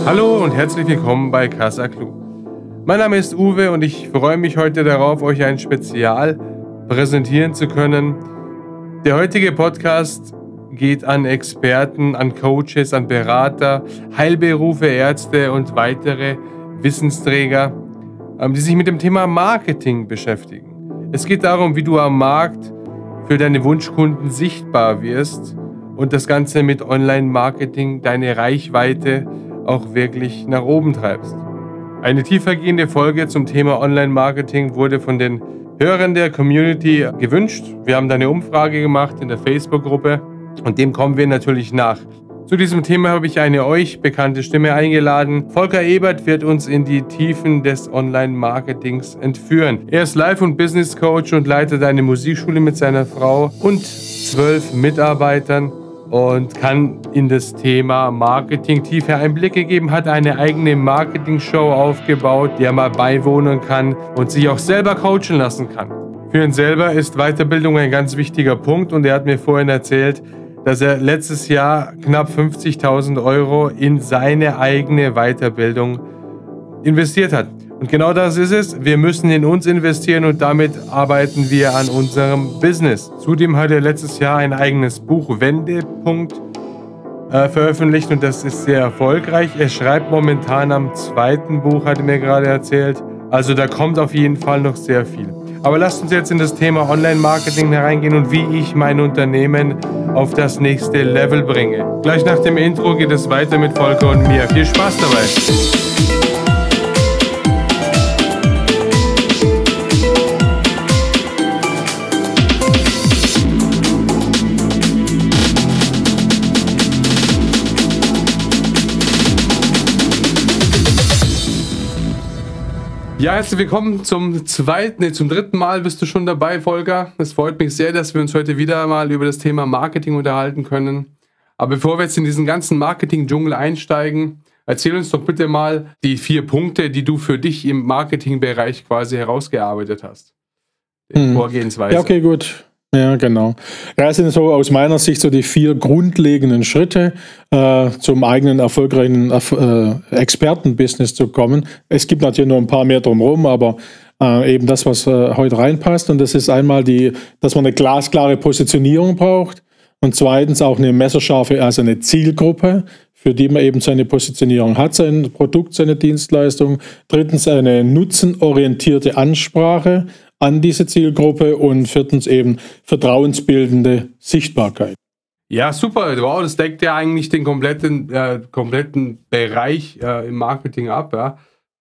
Hallo und herzlich willkommen bei Casa Club. Mein Name ist Uwe und ich freue mich heute darauf, euch ein Spezial präsentieren zu können. Der heutige Podcast geht an Experten, an Coaches, an Berater, Heilberufe, Ärzte und weitere Wissensträger, die sich mit dem Thema Marketing beschäftigen. Es geht darum, wie du am Markt für deine Wunschkunden sichtbar wirst und das Ganze mit Online-Marketing deine Reichweite auch wirklich nach oben treibst. Eine tiefergehende Folge zum Thema Online-Marketing wurde von den Hörern der Community gewünscht. Wir haben da eine Umfrage gemacht in der Facebook-Gruppe und dem kommen wir natürlich nach. Zu diesem Thema habe ich eine euch bekannte Stimme eingeladen. Volker Ebert wird uns in die Tiefen des Online-Marketings entführen. Er ist Life- und Business-Coach und leitet eine Musikschule mit seiner Frau und 12 Mitarbeitern und kann in das Thema Marketing tiefe Einblicke geben, hat eine eigene Marketing-Show aufgebaut, der mal beiwohnen kann und sich auch selber coachen lassen kann. Für ihn selber ist Weiterbildung ein ganz wichtiger Punkt und er hat mir vorhin erzählt, dass er letztes Jahr knapp 50.000 € in seine eigene Weiterbildung investiert hat. Und genau das ist es. Wir müssen in uns investieren und damit arbeiten wir an unserem Business. Zudem hat er letztes Jahr ein eigenes Buch Wendepunkt veröffentlicht und das ist sehr erfolgreich. Er schreibt momentan am zweiten Buch, hat er mir gerade erzählt. Also da kommt auf jeden Fall noch sehr viel. Aber lasst uns jetzt in das Thema Online-Marketing hereingehen und wie ich mein Unternehmen auf das nächste Level bringe. Gleich nach dem Intro geht es weiter mit Volker und mir. Viel Spaß dabei! Ja, herzlich willkommen zum dritten Mal bist du schon dabei, Volker. Es freut mich sehr, dass wir uns heute wieder mal über das Thema Marketing unterhalten können. Aber bevor wir jetzt in diesen ganzen Marketing-Dschungel einsteigen, erzähl uns doch bitte mal die 4 Punkte, die du für dich im Marketingbereich quasi herausgearbeitet hast. Vorgehensweise. Ja, okay, gut. Ja, genau. Ja, es sind so aus meiner Sicht so die 4 grundlegenden Schritte, zum eigenen erfolgreichen Expertenbusiness zu kommen. Es gibt natürlich noch ein paar mehr drumherum, aber eben das, was heute reinpasst. Und das ist einmal dass man eine glasklare Positionierung braucht und zweitens auch eine messerscharfe, also eine Zielgruppe, für die man eben seine Positionierung hat, sein Produkt, seine Dienstleistung. Drittens eine nutzenorientierte Ansprache an diese Zielgruppe und viertens eben vertrauensbildende Sichtbarkeit. Ja, super. Wow, das deckt ja eigentlich den kompletten Bereich im Marketing ab. Ja.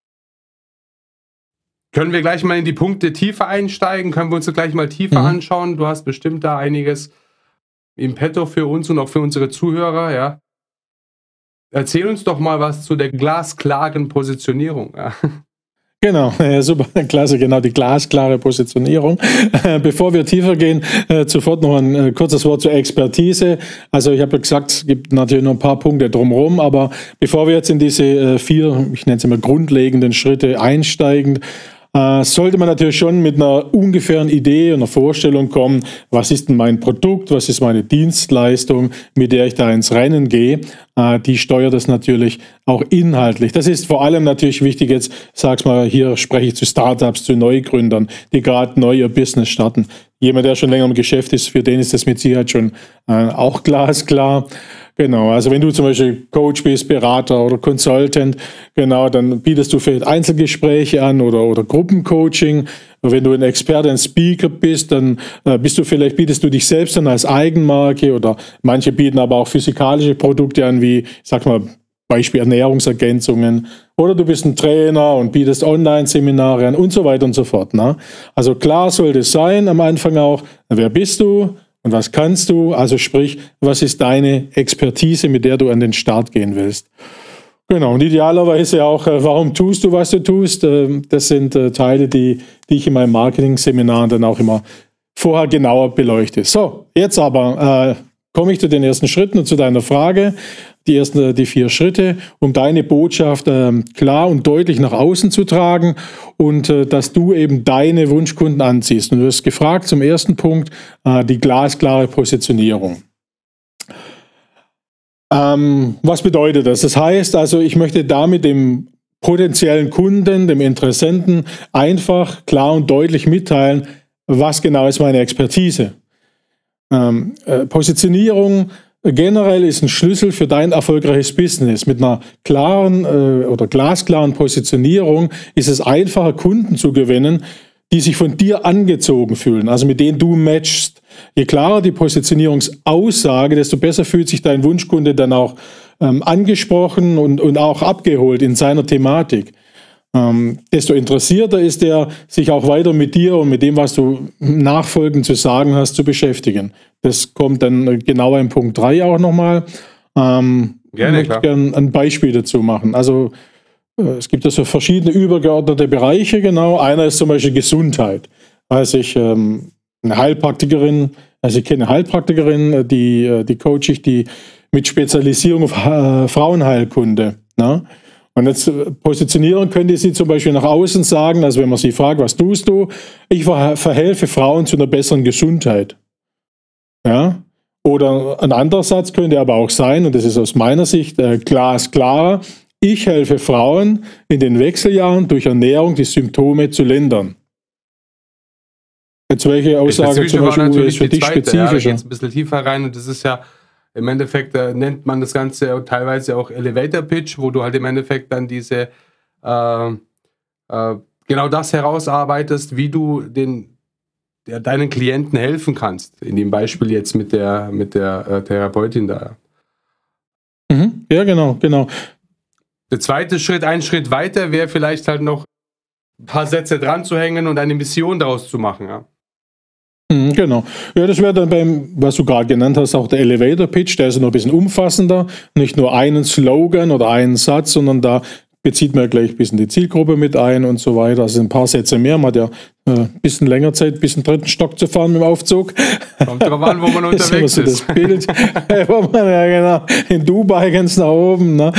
Können wir gleich mal in die Punkte tiefer einsteigen? Können wir uns das gleich mal tiefer anschauen? Du hast bestimmt da einiges im Petto für uns und auch für unsere Zuhörer. Ja. Erzähl uns doch mal was zu der glasklaren Positionierung. Ja. Genau, super, klasse, genau, die glasklare Positionierung. Bevor wir tiefer gehen, sofort noch ein kurzes Wort zur Expertise. Also ich habe ja gesagt, es gibt natürlich noch ein paar Punkte drumherum, aber bevor wir jetzt in diese 4, ich nenne es immer grundlegenden Schritte einsteigen, sollte man natürlich schon mit einer ungefähren Idee und einer Vorstellung kommen, was ist denn mein Produkt, was ist meine Dienstleistung, mit der ich da ins Rennen gehe. Die steuert das natürlich auch inhaltlich. Das ist vor allem natürlich wichtig jetzt, sag's mal, hier spreche ich zu Startups, zu Neugründern, die gerade neu ihr Business starten. Jemand, der schon länger im Geschäft ist, für den ist das mit Sicherheit schon auch glasklar. Genau, also wenn du zum Beispiel Coach bist, Berater oder Consultant, genau, dann bietest du vielleicht Einzelgespräche an oder Gruppencoaching. Wenn du ein Experte, ein Speaker bist, dann bietest du dich selbst an als Eigenmarke oder manche bieten aber auch physikalische Produkte an, wie, sag mal, Beispiel Ernährungsergänzungen. Oder du bist ein Trainer und bietest Online-Seminare an und so weiter und so fort. Ne? Also klar sollte es sein am Anfang auch, wer bist du? Und was kannst du? Also sprich, was ist deine Expertise, mit der du an den Start gehen willst? Genau, und idealerweise auch, warum tust du, was du tust? Das sind Teile, die ich in meinem Marketing-Seminar dann auch immer vorher genauer beleuchte. So, jetzt aber komme ich zu den ersten Schritten und zu deiner Frage. Die 4 Schritte, um deine Botschaft klar und deutlich nach außen zu tragen und dass du eben deine Wunschkunden anziehst. Und du hast gefragt zum ersten Punkt, die glasklare Positionierung. Was bedeutet das? Das heißt also, ich möchte damit dem potenziellen Kunden, dem Interessenten einfach klar und deutlich mitteilen, was genau ist meine Expertise. Positionierung generell ist ein Schlüssel für dein erfolgreiches Business. Mit einer klaren oder glasklaren Positionierung ist es einfacher, Kunden zu gewinnen, die sich von dir angezogen fühlen, also mit denen du matchst. Je klarer die Positionierungsaussage, desto besser fühlt sich dein Wunschkunde dann auch angesprochen und auch abgeholt in seiner Thematik. Desto interessierter ist er, sich auch weiter mit dir und mit dem, was du nachfolgend zu sagen hast, zu beschäftigen. Das kommt dann genauer in Punkt 3 auch nochmal. Ich möchte gerne ein Beispiel dazu machen. Also es gibt also verschiedene übergeordnete Bereiche, genau. Einer ist zum Beispiel Gesundheit. Also ich eine Heilpraktikerin, ich kenne eine Heilpraktikerin, die coache ich, die mit Spezialisierung auf Frauenheilkunde. Ne? Und jetzt positionieren könnte sie zum Beispiel nach außen sagen, also wenn man sie fragt, was tust du? Ich verhelfe Frauen zu einer besseren Gesundheit. Ja? Oder ein anderer Satz könnte aber auch sein, und das ist aus meiner Sicht glasklarer, ich helfe Frauen in den Wechseljahren durch Ernährung die Symptome zu lindern. Jetzt welche Aussage zum Beispiel ist für dich spezifischer? Ja, da geht es ein bisschen tiefer rein und das ist ja im Endeffekt nennt man das Ganze teilweise auch Elevator Pitch, wo du halt im Endeffekt dann diese genau das herausarbeitest, wie du deinen Klienten helfen kannst. In dem Beispiel jetzt mit der Therapeutin da. Mhm. Ja, genau. Der zweite Schritt, einen Schritt weiter, wäre vielleicht halt noch ein paar Sätze dran zu hängen und eine Mission daraus zu machen, ja. Genau. Ja, das wäre dann beim, was du gerade genannt hast, auch der Elevator Pitch, der ist noch ein bisschen umfassender. Nicht nur einen Slogan oder einen Satz, sondern da bezieht man gleich ein bisschen die Zielgruppe mit ein und so weiter. Also ein paar Sätze mehr. Man hat ja ein bisschen länger Zeit, bis in den 3. Stock zu fahren mit dem Aufzug. Kommt drauf an, wo man unterwegs ist. Das Bild, wo man, ja genau, in Dubai ganz nach oben. Ne?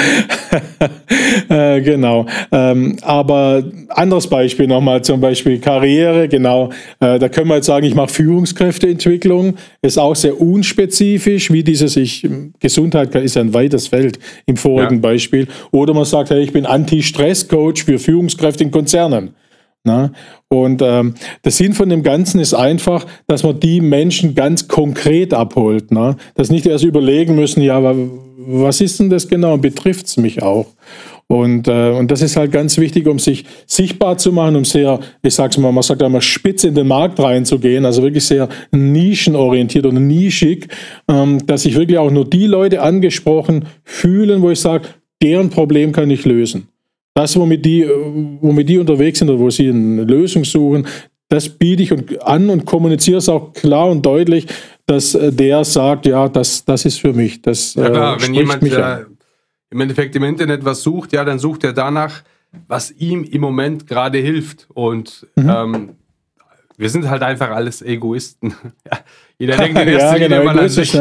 Genau. Aber anderes Beispiel nochmal, zum Beispiel Karriere, genau. Da können wir jetzt sagen, ich mache Führungskräfteentwicklung. Ist auch sehr unspezifisch, wie Gesundheit ist ja ein weites Feld im vorigen Beispiel. Oder man sagt, hey, ich bin Anti-Stress-Coach für Führungskräfte in Konzernen. Na? Und der Sinn von dem Ganzen ist einfach, dass man die Menschen ganz konkret abholt. Na? Dass nicht erst überlegen müssen, ja, was ist denn das genau und betrifft es mich auch? Und das ist halt ganz wichtig, um sich sichtbar zu machen, um sehr, ich sag's mal, man sagt einmal, spitz in den Markt reinzugehen, also wirklich sehr nischenorientiert und nischig, dass sich wirklich auch nur die Leute angesprochen fühlen, wo ich sage, deren Problem kann ich lösen. Das, womit die unterwegs sind oder wo sie eine Lösung suchen, das biete ich an und kommuniziere es auch klar und deutlich, dass der sagt, ja, das ist für mich. Das, ja klar, wenn jemand im Endeffekt im Internet was sucht, ja, dann sucht er danach, was ihm im Moment gerade hilft. Und wir sind halt einfach alles Egoisten. Ja, jeder denkt in erster Linie mal an sich.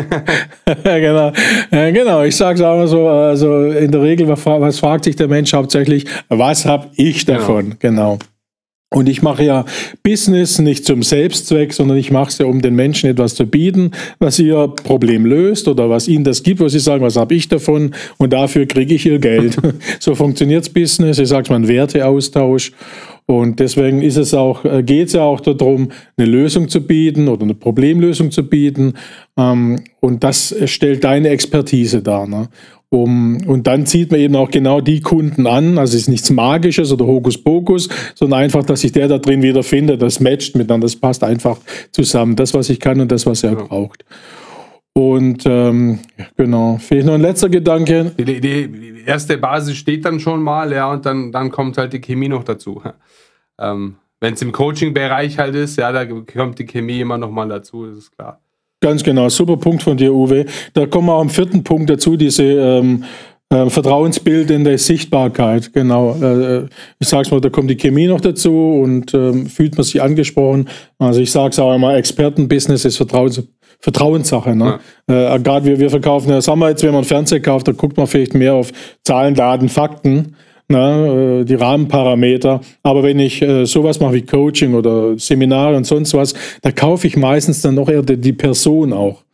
Genau, ich sage es auch mal so, also in der Regel, was fragt sich der Mensch hauptsächlich, was habe ich davon? Genau. Und ich mache ja Business nicht zum Selbstzweck, sondern ich mache es ja, um den Menschen etwas zu bieten, was ihr Problem löst oder was ihnen das gibt, wo sie sagen, was habe ich davon und dafür kriege ich ihr Geld. So funktioniert's Business, ich sage es mal, ein Werteaustausch. Und deswegen geht es ja auch darum, eine Lösung zu bieten oder eine Problemlösung zu bieten. Und das stellt deine Expertise dar. Ne? Und dann zieht man eben auch genau die Kunden an. Also es ist nichts Magisches oder Hokuspokus, sondern einfach, dass sich der da drin wiederfindet. Das matcht miteinander, das passt einfach zusammen. Das, was ich kann und das, was er braucht. Und genau, vielleicht noch ein letzter Gedanke. Die erste Basis steht dann schon mal, ja, und dann kommt halt die Chemie noch dazu. Wenn es im Coaching-Bereich halt ist, ja, da kommt die Chemie immer noch mal dazu, das ist klar. Ganz genau, super Punkt von dir, Uwe. Da kommen wir auch am 4. Punkt dazu, diese vertrauensbildende Sichtbarkeit. Genau, ich sag's mal, da kommt die Chemie noch dazu und fühlt man sich angesprochen. Also ich sag's auch immer, Expertenbusiness ist Vertrauenssache. Ne? Ja. Gerade wir verkaufen, ja, sagen wir jetzt, wenn man einen Fernseher kauft, da guckt man vielleicht mehr auf Zahlen, Daten, Fakten, ne? Die Rahmenparameter. Aber wenn ich sowas mache wie Coaching oder Seminare und sonst was, da kaufe ich meistens dann noch eher die Person auch.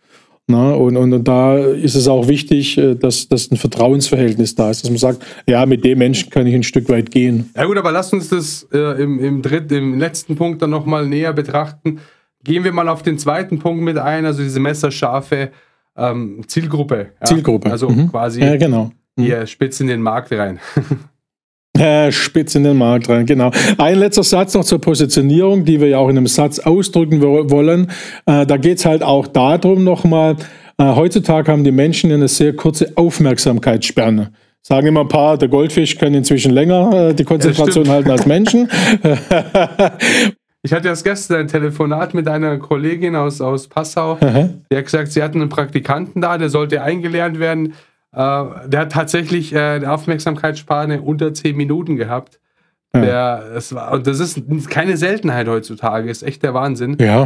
Na, und da ist es auch wichtig, dass ein Vertrauensverhältnis da ist, dass man sagt, ja, mit dem Menschen kann ich ein Stück weit gehen. Ja gut, aber lasst uns das im letzten Punkt dann nochmal näher betrachten. Gehen wir mal auf den zweiten Punkt mit ein, also diese messerscharfe Zielgruppe. Ja? Zielgruppe. Also quasi ja, genau. hier spitz in den Markt rein. Spitz in den Markt rein, genau. Ein letzter Satz noch zur Positionierung, die wir ja auch in einem Satz ausdrücken wollen. Da geht es halt auch darum nochmal, heutzutage haben die Menschen eine sehr kurze Aufmerksamkeitsspanne. Sagen immer ein paar, der Goldfisch kann inzwischen länger die Konzentration halten als Menschen. Ich hatte erst gestern ein Telefonat mit einer Kollegin aus Passau. Die hat gesagt, sie hatten einen Praktikanten da, der sollte eingelernt werden. Der hat tatsächlich eine Aufmerksamkeitsspanne unter 10 Minuten gehabt. Das ist keine Seltenheit heutzutage, ist echt der Wahnsinn. Ja.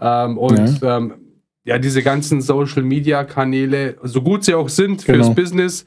Diese ganzen Social-Media-Kanäle, so gut sie auch sind fürs Business,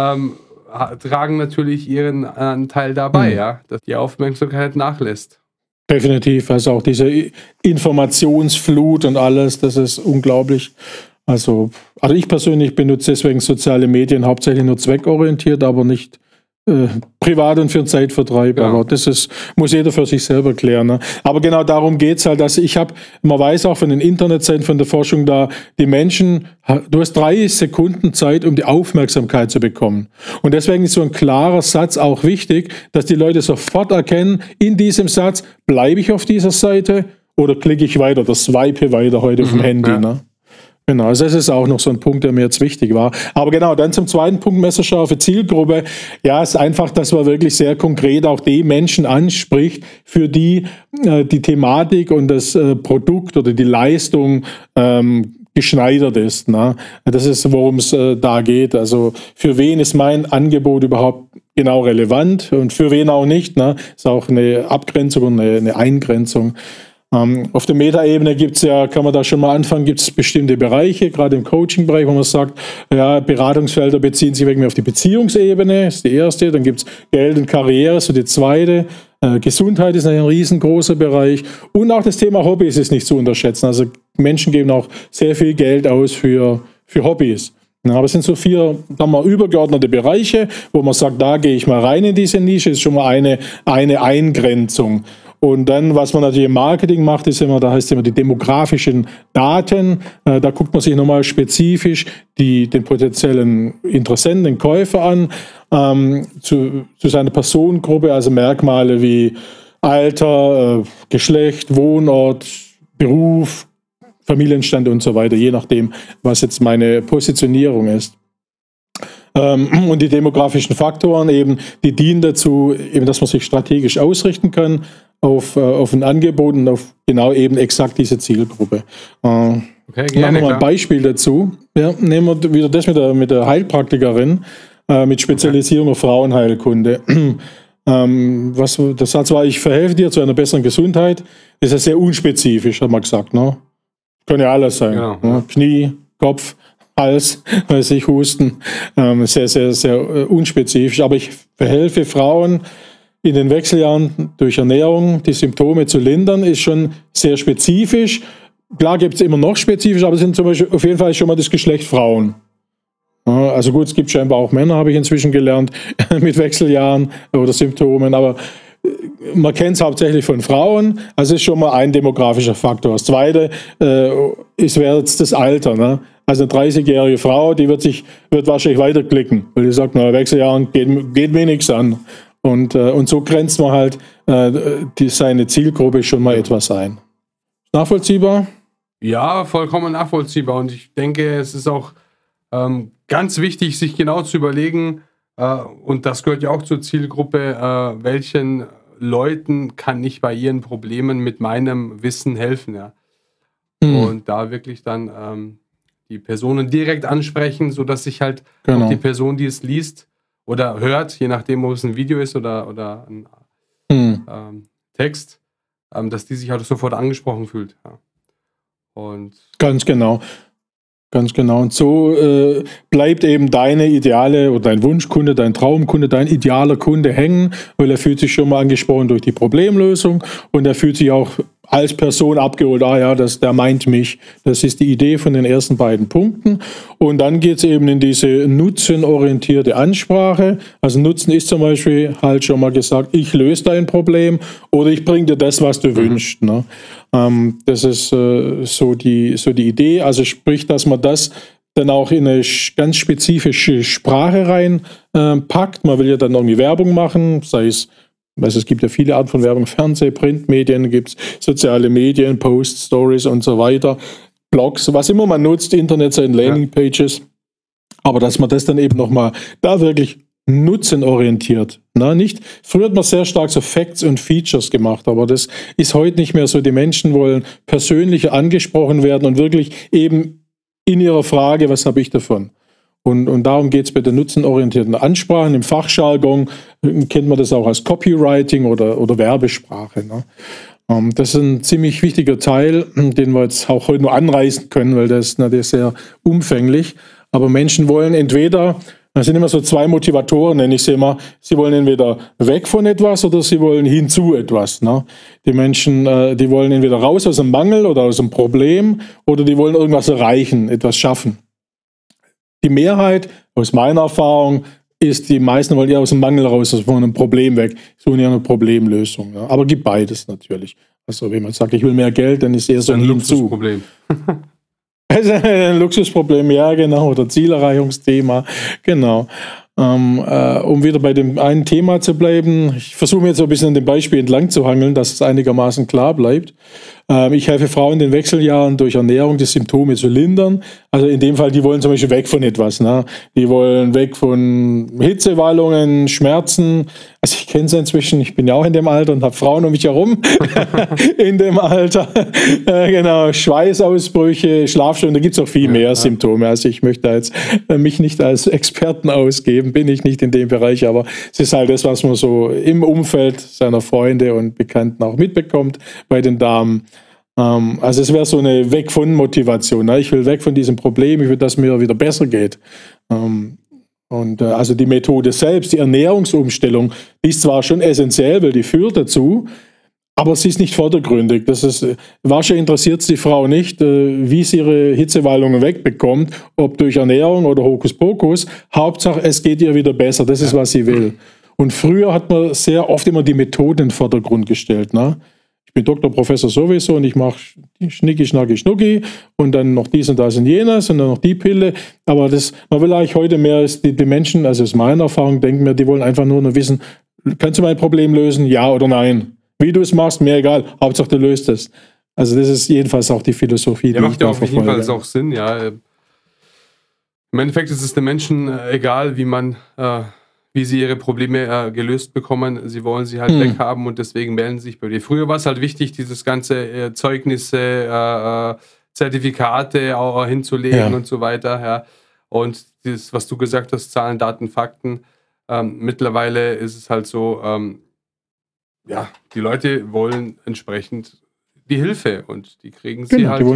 tragen natürlich ihren Anteil dabei, ja, dass die Aufmerksamkeit nachlässt. Definitiv, also auch diese Informationsflut und alles, das ist unglaublich. Also ich persönlich benutze deswegen soziale Medien hauptsächlich nur zweckorientiert, aber nicht privat und für einen Zeitvertreib. Ja. Aber das muss jeder für sich selber klären. Ne? Aber genau darum geht es halt. Also man weiß auch von den Internetseiten, von der Forschung da, die Menschen, du hast 3 Sekunden Zeit, um die Aufmerksamkeit zu bekommen. Und deswegen ist so ein klarer Satz auch wichtig, dass die Leute sofort erkennen, in diesem Satz, bleibe ich auf dieser Seite oder klicke ich weiter oder swipe weiter heute vom Handy. Ja. Ne? Genau, also das ist auch noch so ein Punkt, der mir jetzt wichtig war. Aber genau, dann zum zweiten Punkt, messerscharfe Zielgruppe. Ja, ist einfach, dass man wirklich sehr konkret auch die Menschen anspricht, für die die Thematik und das Produkt oder die Leistung geschneidert ist. Ne? Das ist, worum es da geht. Also für wen ist mein Angebot überhaupt genau relevant und für wen auch nicht. Ne? Ist auch eine Abgrenzung und eine Eingrenzung. Auf der Meta-Ebene kann man da schon mal anfangen, gibt es bestimmte Bereiche, gerade im Coaching-Bereich, wo man sagt, ja, Beratungsfelder beziehen sich wegen auf die Beziehungsebene, ist die erste, dann gibt es Geld und Karriere, so die zweite, Gesundheit ist ein riesengroßer Bereich und auch das Thema Hobbys ist nicht zu unterschätzen, also Menschen geben auch sehr viel Geld aus für Hobbys. Ja, aber es sind so 4 übergeordnete Bereiche, wo man sagt, da gehe ich mal rein in diese Nische, ist schon mal eine Eingrenzung. Und dann, was man natürlich im Marketing macht, da heißt immer die demografischen Daten. Da guckt man sich nochmal spezifisch den potenziellen Interessenten, den Käufer an, zu seiner Personengruppe, also Merkmale wie Alter, Geschlecht, Wohnort, Beruf, Familienstand und so weiter, je nachdem, was jetzt meine Positionierung ist. Und die demografischen Faktoren eben, die dienen dazu, eben, dass man sich strategisch ausrichten kann auf ein Angebot und auf genau eben exakt diese Zielgruppe. Okay, gerne, machen wir mal ein Beispiel dazu. Ja, nehmen wir wieder das mit der Heilpraktikerin mit Spezialisierung auf Frauenheilkunde. Der Satz war, ich verhelfe dir zu einer besseren Gesundheit. Das ist ja sehr unspezifisch, hat man gesagt. Ne? Kann ja alles sein. Genau. Ne? Knie, Kopf, Hals, Husten. Sehr, sehr, sehr unspezifisch. Aber ich verhelfe Frauen in den Wechseljahren durch Ernährung, die Symptome zu lindern, ist schon sehr spezifisch. Klar gibt es immer noch spezifisch, aber es sind zum Beispiel auf jeden Fall schon mal das Geschlecht Frauen. Also gut, es gibt scheinbar auch Männer, habe ich inzwischen gelernt, mit Wechseljahren oder Symptomen, aber man kennt es hauptsächlich von Frauen, also ist schon mal ein demografischer Faktor. Das zweite wäre jetzt das Alter. Ne? Also eine 30-jährige Frau, die wird wahrscheinlich weiterklicken, weil die sagt, na, Wechseljahren geht mir nichts an. Und so grenzt man halt seine Zielgruppe schon mal etwas ein. Nachvollziehbar? Ja, vollkommen nachvollziehbar. Und ich denke, es ist auch ganz wichtig, sich genau zu überlegen, und das gehört ja auch zur Zielgruppe, welchen Leuten kann ich bei ihren Problemen mit meinem Wissen helfen. Ja? Und da wirklich dann die Personen direkt ansprechen, sodass sich halt auch die Person, die es liest, oder hört, je nachdem, ob es ein Video ist oder ein Text, dass die sich halt sofort angesprochen fühlt. Ja. Und ganz genau. Ganz genau. Und so bleibt eben deine Ideale oder dein Wunschkunde, dein Traumkunde, dein idealer Kunde hängen, weil er fühlt sich schon mal angesprochen durch die Problemlösung und er fühlt sich auch als Person abgeholt, ja, der meint mich. Das ist die Idee von den ersten beiden Punkten. Und dann geht es eben in diese nutzenorientierte Ansprache. Also Nutzen ist zum Beispiel halt schon mal gesagt, ich löse dein Problem oder ich bringe dir das, was du wünschst. Ne? Das ist so die Idee. Also sprich, dass man das dann auch in eine ganz spezifische Sprache reinpackt. Man will ja dann irgendwie Werbung machen, sei es, also es gibt ja viele Arten von Werbung, Fernseh, Printmedien, gibt es soziale Medien, Posts, Stories und so weiter, Blogs, was immer man nutzt, Internetseiten, Landingpages, aber dass man das dann eben nochmal da wirklich nutzenorientiert. Na, nicht, früher hat man sehr stark so Facts und Features gemacht, aber das ist heute nicht mehr so. Die Menschen wollen persönlicher angesprochen werden und wirklich eben in ihrer Frage, was habe ich davon? Und darum geht es bei den nutzenorientierten Ansprachen. Im Fachjargon kennt man das auch als Copywriting oder Werbesprache. Ne? Das ist ein ziemlich wichtiger Teil, den wir jetzt auch heute nur anreißen können, weil das ist natürlich sehr umfänglich. Aber Menschen wollen entweder, das sind immer so zwei Motivatoren, nenne ich sie immer, sie wollen entweder weg von etwas oder sie wollen hin zu etwas. Ne? Die Menschen, die wollen entweder raus aus dem Mangel oder aus dem Problem oder die wollen irgendwas erreichen, etwas schaffen. Die Mehrheit, aus meiner Erfahrung, ist, die meisten wollen ja aus dem Mangel raus, also von einem Problem weg, suchen ja eine Problemlösung. Ja. Aber gibt beides natürlich. Also wenn man sagt, ich will mehr Geld, dann ist eher so ein Luxusproblem. Also ein Luxusproblem, ja genau, oder Zielerreichungsthema, genau. Um wieder bei dem einen Thema zu bleiben, ich versuche mir jetzt so ein bisschen an dem Beispiel entlang zu hangeln, dass es einigermaßen klar bleibt. Ich helfe Frauen in den Wechseljahren durch Ernährung die Symptome zu lindern. Also in dem Fall, die wollen zum Beispiel weg von etwas. Ne? Die wollen weg von Hitzewallungen, Schmerzen. Also ich kenne es inzwischen, ich bin ja auch in dem Alter und habe Frauen um mich herum in dem Alter. Genau, Schweißausbrüche, Schlafstörungen, da gibt es auch viel mehr Symptome. Also ich möchte jetzt mich nicht als Experten ausgeben, bin ich nicht in dem Bereich, aber es ist halt das, was man so im Umfeld seiner Freunde und Bekannten auch mitbekommt bei den Damen. Also es wäre so eine Weg von Motivation. Ne? Ich will weg von diesem Problem, ich will, dass mir wieder besser geht. Also die Methode selbst, die Ernährungsumstellung, die ist zwar schon essentiell, weil die führt dazu, aber sie ist nicht vordergründig. Wahrscheinlich interessiert es die Frau nicht, wie sie ihre Hitzewallungen wegbekommt, ob durch Ernährung oder Hokuspokus. Hauptsache, es geht ihr wieder besser. Das ist, was sie will. Und früher hat man sehr oft immer die Methoden in den Vordergrund gestellt. Ne? Ich bin Doktor, Professor sowieso und ich mache Schnicki, Schnacki, Schnucki und dann noch dies und das und jenes und dann noch die Pille. Aber man will eigentlich heute mehr, die Menschen, also aus meiner Erfahrung, denken mir, die wollen einfach nur wissen, kannst du mein Problem lösen, ja oder nein? Wie du es machst, mir egal, Hauptsache du löst es. Also das ist jedenfalls auch die Philosophie, die macht ja auf jeden Fall auch Sinn, ja. Im Endeffekt ist es den Menschen egal, wie sie ihre Probleme gelöst bekommen. Sie wollen sie halt weghaben und deswegen melden sie sich bei dir. Früher war es halt wichtig, dieses ganze Zeugnisse, Zertifikate auch hinzulegen und so weiter. Ja. Und das, was du gesagt hast, Zahlen, Daten, Fakten. Mittlerweile ist es halt so, die Leute wollen entsprechend die Hilfe und die kriegen sie halt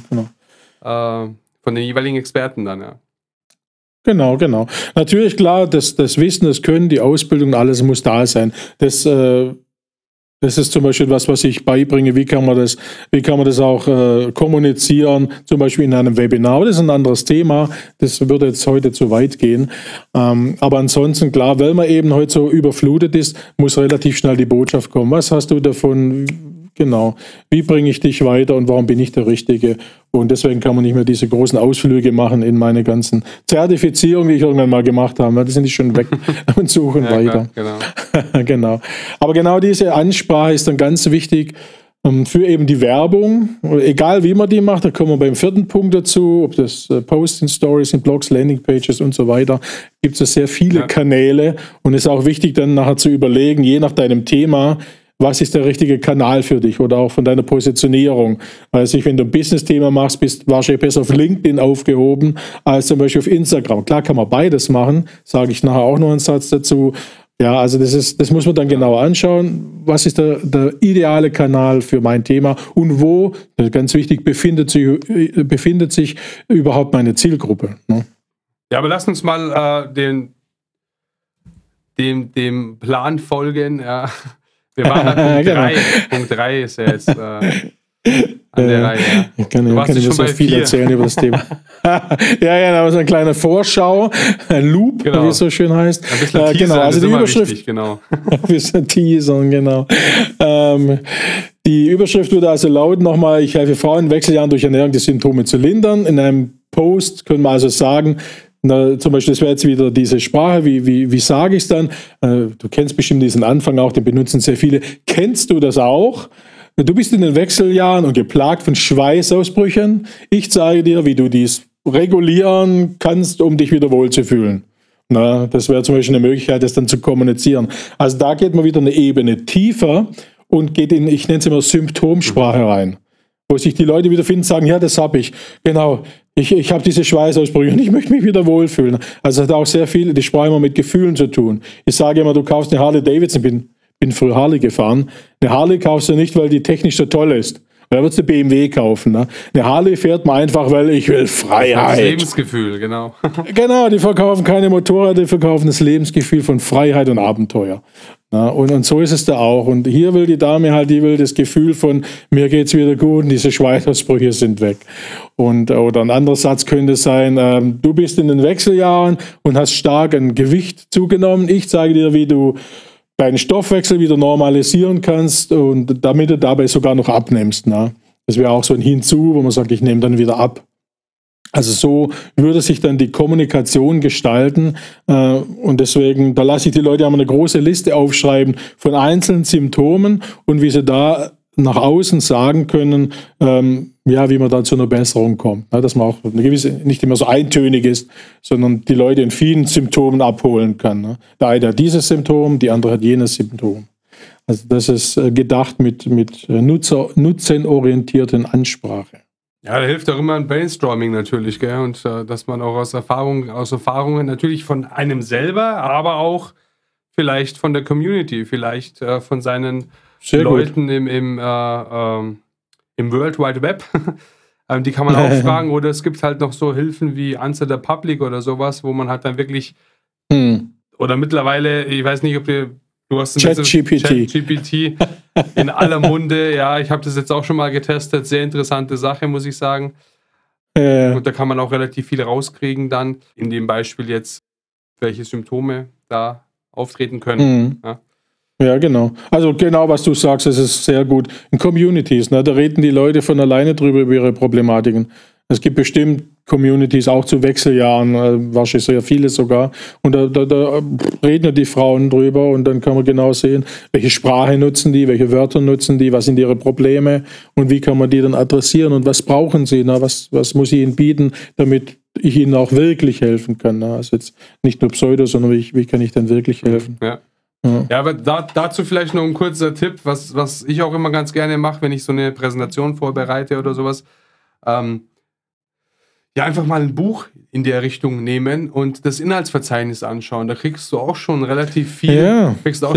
von den jeweiligen Experten dann, ja. Genau. Natürlich, klar, das Wissen, das Können, die Ausbildung, alles muss da sein. Das ist zum Beispiel was ich beibringe. Wie kann man das auch kommunizieren, zum Beispiel in einem Webinar. Aber das ist ein anderes Thema. Das würde jetzt heute zu weit gehen. Aber ansonsten, klar, weil man eben heute so überflutet ist, muss relativ schnell die Botschaft kommen. Was hast du davon? Genau. Wie bringe ich dich weiter und warum bin ich der Richtige? Und deswegen kann man nicht mehr diese großen Ausflüge machen in meine ganzen Zertifizierungen, die ich irgendwann mal gemacht habe. Die sind die schon weg und suchen weiter. Klar, genau. Aber genau diese Ansprache ist dann ganz wichtig für eben die Werbung. Egal wie man die macht, da kommen wir beim vierten Punkt dazu, ob das Posts in Stories, in Blogs, Landingpages und so weiter, gibt es sehr viele Kanäle und es ist auch wichtig dann nachher zu überlegen, je nach deinem Thema, was ist der richtige Kanal für dich oder auch von deiner Positionierung. Also wenn du ein Business-Thema machst, bist du wahrscheinlich besser auf LinkedIn aufgehoben als zum Beispiel auf Instagram. Klar kann man beides machen, sage ich nachher auch noch einen Satz dazu. Ja, also das muss man dann genauer anschauen. Was ist der ideale Kanal für mein Thema und wo, ganz wichtig, befindet sich überhaupt meine Zielgruppe. Ne? Ja, aber lass uns mal dem Plan folgen, ja. Wir waren bei Punkt 3. Punkt 3 ist ja jetzt an der Reihe. Ich kann dir so viel erzählen über das Thema. Ja, so eine kleine Vorschau, ein Loop, wie es so schön heißt. Ein bisschen Teaser, genau, also die Überschrift. Wichtig, genau. Ein bisschen Teasern, genau. Die Überschrift würde also lauten nochmal: Ich helfe Frauen in Wechseljahren durch Ernährung die Symptome zu lindern. In einem Post können wir also sagen, zum Beispiel, das wäre jetzt wieder diese Sprache, wie sage ich es dann? Du kennst bestimmt diesen Anfang auch, den benutzen sehr viele. Kennst du das auch? Du bist in den Wechseljahren und geplagt von Schweißausbrüchen. Ich zeige dir, wie du dies regulieren kannst, um dich wieder wohlzufühlen. Das wäre zum Beispiel eine Möglichkeit, das dann zu kommunizieren. Also da geht man wieder eine Ebene tiefer und geht in, ich nenne es immer Symptomsprache rein. Wo sich die Leute wieder finden und sagen, ja, das habe ich. Genau, ich habe diese Schweißausbrüche und ich möchte mich wieder wohlfühlen. Also hat auch sehr viel, die Sprache immer mit Gefühlen zu tun. Ich sage immer, du kaufst eine Harley Davidson, bin früher Harley gefahren. Eine Harley kaufst du nicht, weil die technisch so toll ist. Da würdest du BMW kaufen. Ne? Eine Harley fährt man einfach, weil ich will Freiheit. Das Lebensgefühl, genau. Genau, die verkaufen keine Motorräder, die verkaufen das Lebensgefühl von Freiheit und Abenteuer. Ja, und so ist es da auch. Und hier will die Dame halt, die will das Gefühl von, mir geht's wieder gut und diese Schweißausbrüche sind weg. Oder ein anderer Satz könnte sein, du bist in den Wechseljahren und hast stark an Gewicht zugenommen. Ich zeige dir, wie du deinen Stoffwechsel wieder normalisieren kannst und damit du dabei sogar noch abnimmst. Ne? Das wäre auch so ein Hinzu, wo man sagt, ich nehme dann wieder ab. Also so würde sich dann die Kommunikation gestalten und deswegen, da lasse ich die Leute einmal eine große Liste aufschreiben von einzelnen Symptomen und wie sie da nach außen sagen können, wie man da zu einer Besserung kommt. Dass man auch eine gewisse, nicht immer so eintönig ist, sondern die Leute in vielen Symptomen abholen kann. Der eine hat dieses Symptom, die andere hat jenes Symptom. Also das ist gedacht mit nutzenorientierten Ansprache. Ja, da hilft auch immer ein Brainstorming natürlich, gell? Und dass man auch aus Erfahrungen natürlich von einem selber, aber auch vielleicht von der Community, vielleicht von seinen Sehr Leuten im World Wide Web. Die kann man auch fragen. Oder es gibt halt noch so Hilfen wie Answer the Public oder sowas, wo man halt dann wirklich oder mittlerweile, ich weiß nicht, ob du hast ChatGPT in aller Munde. Ja, ich habe das jetzt auch schon mal getestet. Sehr interessante Sache, muss ich sagen. Und da kann man auch relativ viel rauskriegen dann. In dem Beispiel jetzt, welche Symptome da auftreten können. Ja, genau. Also genau, was du sagst, das ist sehr gut. In Communities, da reden die Leute von alleine drüber über ihre Problematiken. Es gibt bestimmt Communities, auch zu Wechseljahren, wahrscheinlich sehr viele sogar. Und da reden ja die Frauen drüber und dann kann man genau sehen, welche Sprache nutzen die, welche Wörter nutzen die, was sind ihre Probleme und wie kann man die dann adressieren und was brauchen sie, was muss ich ihnen bieten, damit ich ihnen auch wirklich helfen kann. Also jetzt nicht nur Pseudo, sondern wie kann ich denn wirklich helfen. Ja, aber dazu vielleicht noch ein kurzer Tipp, was ich auch immer ganz gerne mache, wenn ich so eine Präsentation vorbereite oder sowas. Einfach mal ein Buch in der Richtung nehmen und das Inhaltsverzeichnis anschauen. Da kriegst du auch schon relativ viel,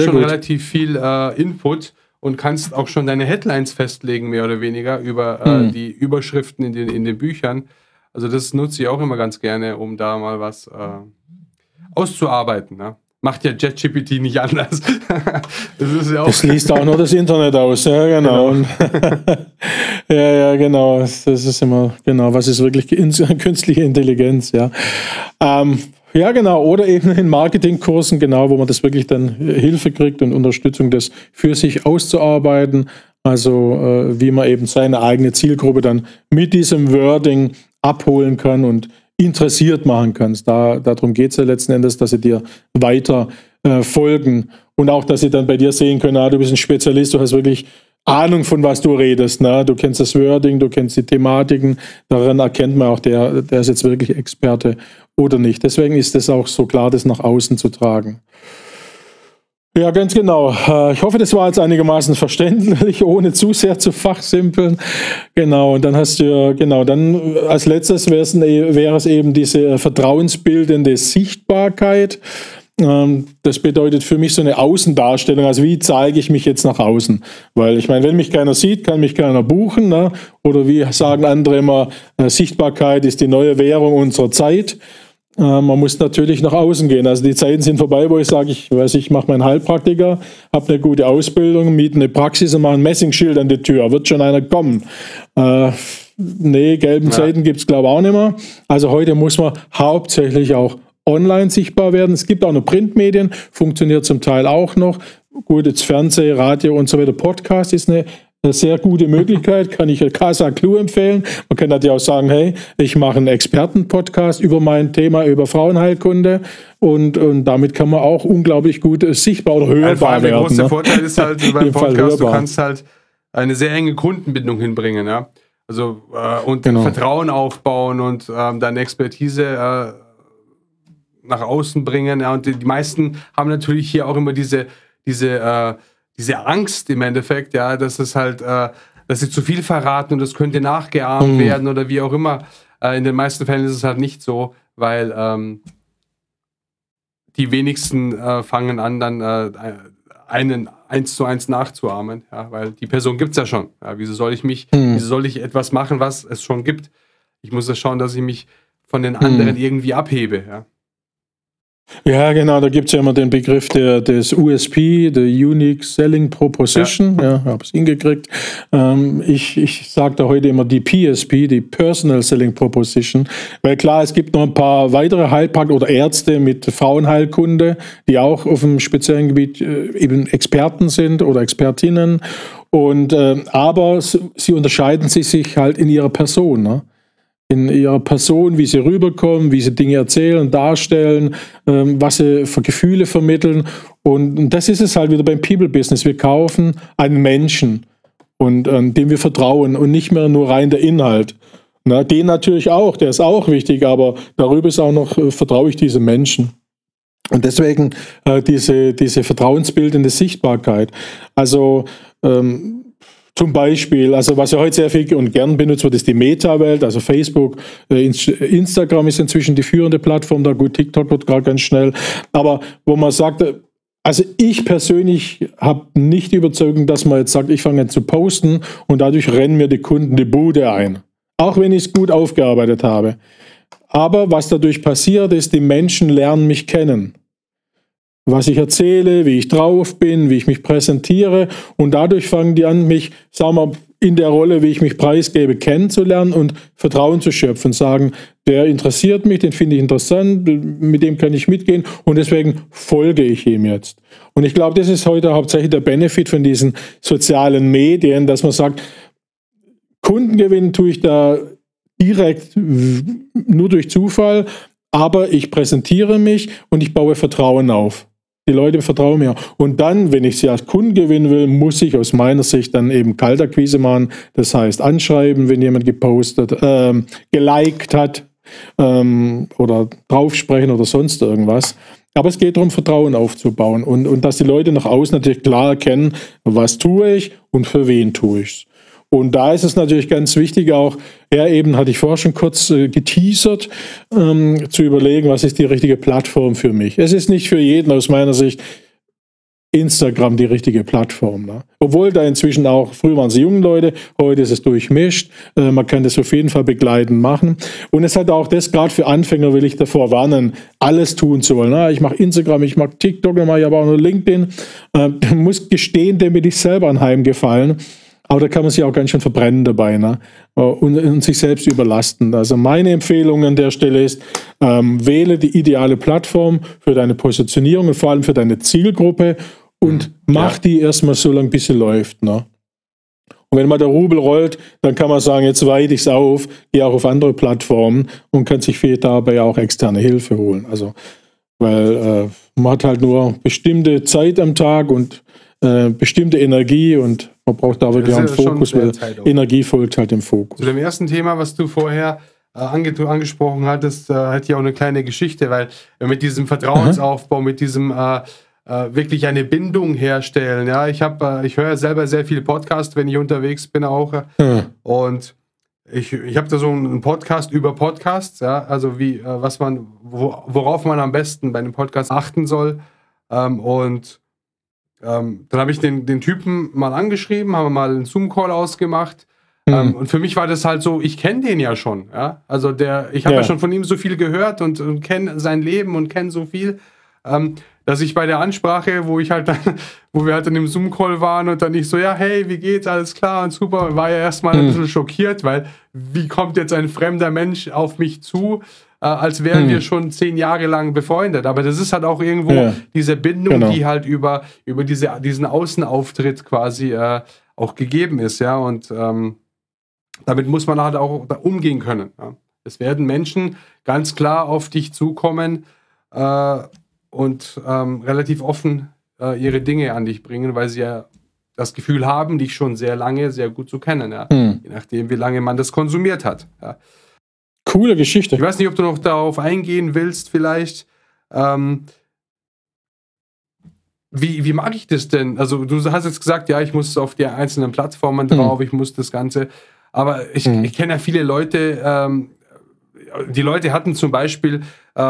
Input und kannst auch schon deine Headlines festlegen, mehr oder weniger, über die Überschriften in den Büchern. Also das nutze ich auch immer ganz gerne, um da mal was auszuarbeiten. Ne? Macht ja ChatGPT nicht anders. Das liest auch nur das Internet aus, ja, genau. Ja, genau. Das ist immer, genau, was ist wirklich künstliche Intelligenz, ja. Ja, genau. Oder eben in Marketingkursen, genau, wo man das wirklich dann Hilfe kriegt und Unterstützung, das für sich auszuarbeiten. Also, wie man eben seine eigene Zielgruppe dann mit diesem Wording abholen kann und interessiert machen kannst. Darum geht es ja letzten Endes, dass sie dir weiter folgen und auch, dass sie dann bei dir sehen können, du bist ein Spezialist, du hast wirklich Ahnung, von was du redest. Ne? Du kennst das Wording, du kennst die Thematiken, daran erkennt man auch, der ist jetzt wirklich Experte oder nicht. Deswegen ist es auch so klar, das nach außen zu tragen. Ja, ganz genau. Ich hoffe, das war jetzt einigermaßen verständlich, ohne zu sehr zu fachsimpeln. Genau, und dann hast du, dann als letztes wäre es eben diese vertrauensbildende Sichtbarkeit. Das bedeutet für mich so eine Außendarstellung, also wie zeige ich mich jetzt nach außen? Weil ich meine, wenn mich keiner sieht, kann mich keiner buchen. Ne? Oder wie sagen andere immer, Sichtbarkeit ist die neue Währung unserer Zeit. Man muss natürlich nach außen gehen. Also die Zeiten sind vorbei, wo ich sage, ich mache meinen Heilpraktiker, habe eine gute Ausbildung, miete eine Praxis und mache ein Messingschild an die Tür. Wird schon einer kommen. Nee, gelben Zeiten gibt es, glaube ich, auch nicht mehr. Also heute muss man hauptsächlich auch online sichtbar werden. Es gibt auch noch Printmedien, funktioniert zum Teil auch noch. Gut, jetzt Fernsehen, Radio und so weiter. Podcast ist eine sehr gute Möglichkeit, kann ich Casa Clou empfehlen. Man kann natürlich auch sagen, hey, ich mache einen Experten-Podcast über mein Thema, über Frauenheilkunde und damit kann man auch unglaublich gut sichtbar oder hörbar werden. Der große Vorteil ist halt beim Podcast, du kannst halt eine sehr enge Kundenbindung hinbringen, ja. Also und Vertrauen aufbauen und deine Expertise nach außen bringen. Ja. Und die meisten haben natürlich hier auch immer diese Angst im Endeffekt, ja, dass es halt, dass sie zu viel verraten und das könnte nachgeahmt werden oder wie auch immer. In den meisten Fällen ist es halt nicht so, weil die wenigsten fangen an, dann einen 1:1 nachzuahmen, ja, weil die Person gibt es ja schon. Ja, wieso soll ich etwas machen, was es schon gibt? Ich muss ja schauen, dass ich mich von den anderen irgendwie abhebe, ja. Ja, genau, da gibt es ja immer den Begriff des USP, der Unique Selling Proposition. Ja, habe es hingekriegt. Ich sage da heute immer die PSP, die Personal Selling Proposition, weil klar, es gibt noch ein paar weitere Heilpraktiker oder Ärzte mit Frauenheilkunde, die auch auf einem speziellen Gebiet eben Experten sind oder Expertinnen. Und aber sie unterscheiden sich halt in ihrer Person, ne? In ihrer Person, wie sie rüberkommen, wie sie Dinge erzählen, darstellen, was sie für Gefühle vermitteln. Und das ist es halt wieder beim People-Business. Wir kaufen einen Menschen, und dem wir vertrauen und nicht mehr nur rein der Inhalt. Na, den natürlich auch, der ist auch wichtig, aber darüber ist auch noch, vertraue ich diesem Menschen. Und deswegen diese vertrauensbildende Sichtbarkeit. Also zum Beispiel, also was ja heute sehr viel und gern benutzt wird, ist die Meta-Welt, also Facebook, Instagram ist inzwischen die führende Plattform, da gut, TikTok wird gerade ganz schnell, aber wo man sagt, also ich persönlich habe nicht die Überzeugung, dass man jetzt sagt, ich fange jetzt zu posten und dadurch rennen mir die Kunden die Bude ein, auch wenn ich es gut aufgearbeitet habe. Aber was dadurch passiert ist, die Menschen lernen mich kennen. Was ich erzähle, wie ich drauf bin, wie ich mich präsentiere und dadurch fangen die an, mich, sagen wir, in der Rolle, wie ich mich preisgebe, kennenzulernen und Vertrauen zu schöpfen, sagen, der interessiert mich, den finde ich interessant, mit dem kann ich mitgehen und deswegen folge ich ihm jetzt. Und ich glaube, das ist heute hauptsächlich der Benefit von diesen sozialen Medien, dass man sagt, Kundengewinn tue ich da direkt nur durch Zufall, aber ich präsentiere mich und ich baue Vertrauen auf. Die Leute vertrauen mir. Und dann, wenn ich sie als Kunden gewinnen will, muss ich aus meiner Sicht dann eben Kaltakquise machen. Das heißt, anschreiben, wenn jemand gepostet, geliked hat oder draufsprechen oder sonst irgendwas. Aber es geht darum, Vertrauen aufzubauen und dass die Leute nach außen natürlich klar erkennen, was tue ich und für wen tue ich es. Und da ist es natürlich ganz wichtig auch, eben hatte ich vorher schon kurz geteasert, zu überlegen, was ist die richtige Plattform für mich. Es ist nicht für jeden aus meiner Sicht Instagram die richtige Plattform. Ne? Obwohl da inzwischen auch, früher waren es junge Leute, heute ist es durchmischt. Man kann das auf jeden Fall begleitend machen. Und es hat auch das, gerade für Anfänger will ich davor warnen, alles tun zu wollen. Ne? Ich mache Instagram, ich mache TikTok, ich mache aber auch noch LinkedIn. Muss gestehen, dem bin ich selber anheimgefallen. Aber da kann man sich auch ganz schön verbrennen dabei, ne? Und sich selbst überlasten. Also meine Empfehlung an der Stelle ist, wähle die ideale Plattform für deine Positionierung und vor allem für deine Zielgruppe und mach die erstmal so lange, bis sie läuft. Ne? Und wenn mal der Rubel rollt, dann kann man sagen, jetzt weite ich es auf, gehe auch auf andere Plattformen und kann sich für dabei auch externe Hilfe holen. Also, weil man hat halt nur bestimmte Zeit am Tag und bestimmte Energie und man braucht da wirklich auch einen Fokus, weil Energie folgt halt dem Fokus. Zu dem ersten Thema, was du vorher angesprochen hattest, hat ja auch eine kleine Geschichte, weil mit diesem Vertrauensaufbau, mit diesem wirklich eine Bindung herstellen, ja, ich höre selber sehr viele Podcasts, wenn ich unterwegs bin auch und ich habe da so einen Podcast über Podcasts, ja, also wie, worauf man am besten bei einem Podcast achten soll dann habe ich den Typen mal angeschrieben, haben wir mal einen Zoom-Call ausgemacht Und für mich war das halt so, ich kenne den ja schon. Ja? Also ich habe ja schon von ihm so viel gehört und kenne sein Leben und kenne so viel, dass ich bei der Ansprache, wo wir halt in dem Zoom-Call waren und dann nicht so, ja, hey, wie geht's, alles klar und super, war ja erstmal ein bisschen schockiert, weil wie kommt jetzt ein fremder Mensch auf mich zu, als wären wir schon 10 Jahre lang befreundet. Aber das ist halt auch irgendwo diese Bindung, die halt über diesen Außenauftritt quasi auch gegeben ist, ja, und damit muss man halt auch umgehen können. Ja. Es werden Menschen ganz klar auf dich zukommen und relativ offen ihre Dinge an dich bringen, weil sie ja das Gefühl haben, dich schon sehr lange, sehr gut zu kennen. Ja. Je nachdem, wie lange man das konsumiert hat. Ja. Coole Geschichte. Ich weiß nicht, ob du noch darauf eingehen willst vielleicht. Wie mag ich das denn? Also du hast jetzt gesagt, ja, ich muss auf die einzelnen Plattformen drauf, ich muss das Ganze... Aber ich kenne ja viele Leute, die Leute hatten zum Beispiel,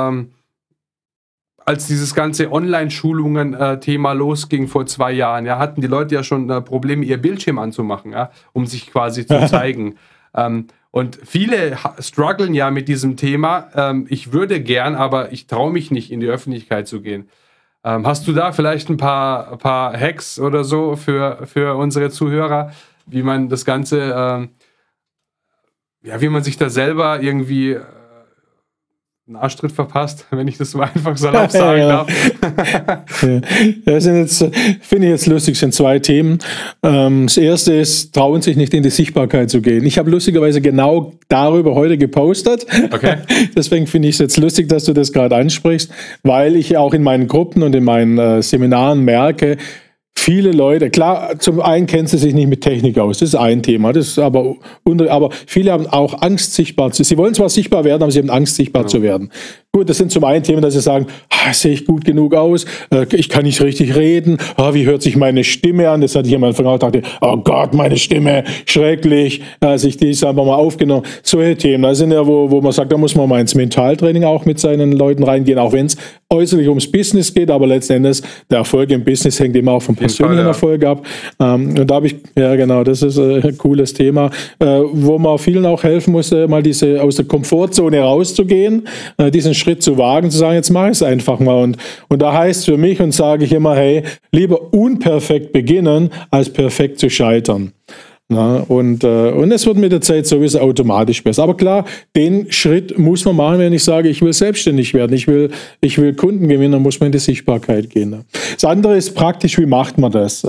als dieses ganze Online-Schulungen-Thema losging vor 2 Jahren, ja, hatten die Leute ja schon Probleme, ihr Bildschirm anzumachen, ja, um sich quasi zu zeigen. Und viele strugglen ja mit diesem Thema. Ich würde gern, aber ich traue mich nicht, in die Öffentlichkeit zu gehen. Hast du da vielleicht ein paar Hacks oder so für unsere Zuhörer, wie man das Ganze... wie man sich da selber irgendwie einen Arschtritt verpasst, wenn ich das so einfach salopp sagen darf. Das sind jetzt, finde ich jetzt lustig, sind 2 Themen. Das erste ist, trauen sich nicht in die Sichtbarkeit zu gehen. Ich habe lustigerweise genau darüber heute gepostet. Okay. Deswegen finde ich es jetzt lustig, dass du das gerade ansprichst, weil ich auch in meinen Gruppen und in meinen Seminaren merke, viele Leute, klar, zum einen kennen sie sich nicht mit Technik aus, das ist ein Thema, das ist aber viele haben auch Angst, sichtbar zu. Sie wollen zwar sichtbar werden, aber sie haben Angst, sichtbar zu werden. Gut, das sind zum einen Themen, dass sie sagen, sehe ich gut genug aus, ich kann nicht richtig reden, wie hört sich meine Stimme an, das hatte ich am Anfang auch gedacht, oh Gott, meine Stimme, schrecklich, als ich die einfach mal aufgenommen, solche Themen, das sind ja, wo man sagt, da muss man mal ins Mentaltraining auch mit seinen Leuten reingehen, auch wenn es äußerlich ums Business geht, aber letzten Endes, der Erfolg im Business hängt immer auch vom persönlichen Erfolg ab. Und da habe ich, ja genau, das ist ein cooles Thema, wo man vielen auch helfen muss, mal aus der Komfortzone rauszugehen, diesen Schritt zu wagen, zu sagen, jetzt mache ich es einfach mal. Und da heißt für mich, und sage ich immer, hey, lieber unperfekt beginnen, als perfekt zu scheitern. Na, und es wird mit der Zeit sowieso automatisch besser. Aber klar, den Schritt muss man machen, wenn ich sage, ich will selbstständig werden, ich will Kunden gewinnen, dann muss man in die Sichtbarkeit gehen. Ne? Das andere ist praktisch, wie macht man das?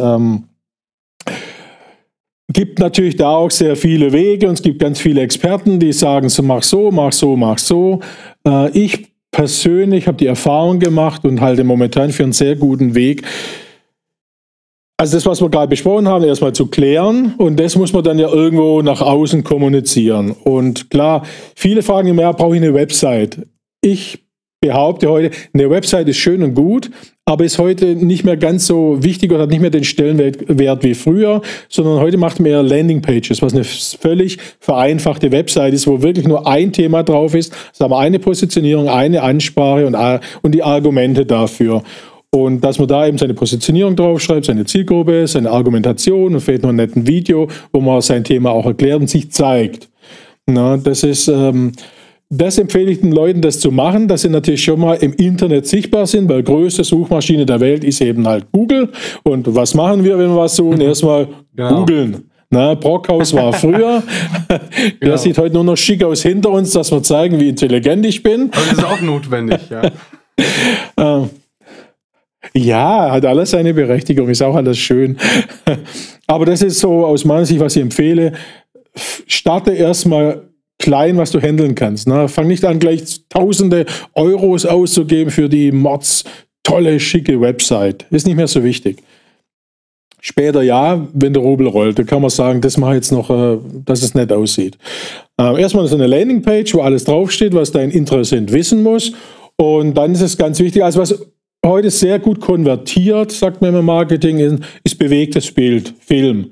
Gibt natürlich da auch sehr viele Wege und es gibt ganz viele Experten, die sagen, so mach so, mach so, mach so. Ich persönlich habe die Erfahrung gemacht und halte momentan für einen sehr guten Weg. Also das, was wir gerade besprochen haben, erstmal zu klären und das muss man dann ja irgendwo nach außen kommunizieren. Und klar, viele fragen immer, brauche ich eine Website? Ich behaupte heute, eine Website ist schön und gut, aber ist heute nicht mehr ganz so wichtig oder hat nicht mehr den Stellenwert wie früher, sondern heute macht man eher Landingpages, was eine völlig vereinfachte Website ist, wo wirklich nur ein Thema drauf ist, sagen wir eine Positionierung, eine Ansprache und die Argumente dafür. Und dass man da eben seine Positionierung draufschreibt, seine Zielgruppe, seine Argumentation und vielleicht noch ein nettes Video, wo man sein Thema auch erklärt und sich zeigt. Na, das empfehle ich den Leuten, das zu machen, dass sie natürlich schon mal im Internet sichtbar sind, weil die größte Suchmaschine der Welt ist eben halt Google. Und was machen wir, wenn wir was suchen? Erstmal googeln. Na, Brockhaus war früher. Der sieht heute nur noch schick aus hinter uns, dass wir zeigen, wie intelligent ich bin. Aber das ist auch notwendig, ja. Ja, hat alles seine Berechtigung, ist auch alles schön. Aber das ist so aus meiner Sicht, was ich empfehle. Starte erstmal klein, was du handeln kannst. Ne? Fang nicht an, gleich tausende Euros auszugeben für die Mods tolle, schicke Website. Ist nicht mehr so wichtig. Später ja, wenn der Rubel rollt, dann kann man sagen, das mache ich jetzt noch, dass es nett aussieht. Erstmal so eine Landingpage, wo alles draufsteht, was dein Interessent wissen muss. Und dann ist es ganz wichtig, also was heute sehr gut konvertiert, sagt man im Marketing, ist bewegtes Bild, Film.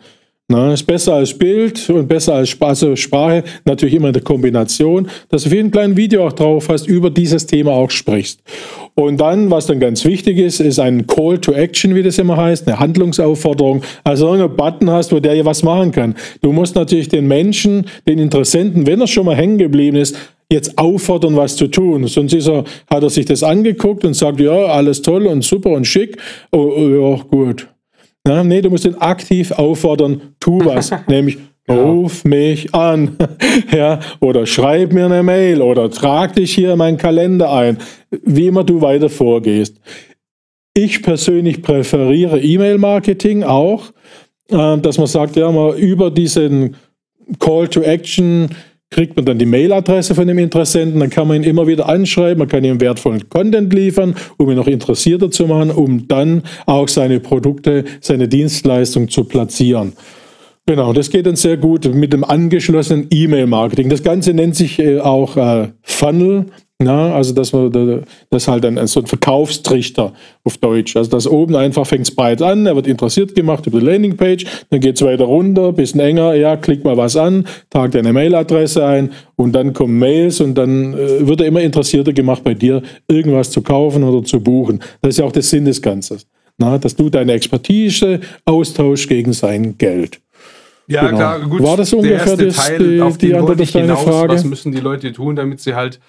Na, ist besser als Bild und besser als Sprache, natürlich immer in der Kombination, dass du für ein kleines Video auch drauf hast, über dieses Thema auch sprichst. Und dann, was dann ganz wichtig ist, ist ein Call to Action, wie das immer heißt, eine Handlungsaufforderung. Also einen Button hast, wo der ja was machen kann. Du musst natürlich den Menschen, den Interessenten, wenn er schon mal hängen geblieben ist, jetzt auffordern, was zu tun. Sonst hat er sich das angeguckt und sagt, ja, alles toll und super und schick. Oh, ja, gut. Na, nee, du musst ihn aktiv auffordern, tu was, nämlich ruf mich an, ja, oder schreib mir eine Mail oder trag dich hier in meinen Kalender ein, wie immer du weiter vorgehst. Ich persönlich präferiere E-Mail-Marketing auch, dass man sagt, ja, mal über diesen Call to Action kriegt man dann die Mailadresse von dem Interessenten, dann kann man ihn immer wieder anschreiben, man kann ihm wertvollen Content liefern, um ihn noch interessierter zu machen, um dann auch seine Produkte, seine Dienstleistung zu platzieren. Genau, das geht dann sehr gut mit dem angeschlossenen E-Mail-Marketing. Das Ganze nennt sich auch Funnel. Ja, also das ist halt so ein Verkaufstrichter auf Deutsch. Also das oben einfach fängt es breit an, er wird interessiert gemacht über die Landingpage, dann geht es weiter runter, bisschen enger, ja, klick mal was an, trag deine Mailadresse ein und dann kommen Mails und dann wird er immer interessierter gemacht bei dir, irgendwas zu kaufen oder zu buchen. Das ist ja auch der Sinn des Ganzen, dass du deine Expertise austauschst gegen sein Geld. Ja, genau. Klar, gut. War das ungefähr die Antwort auf deine Frage? Was müssen die Leute tun, damit sie halt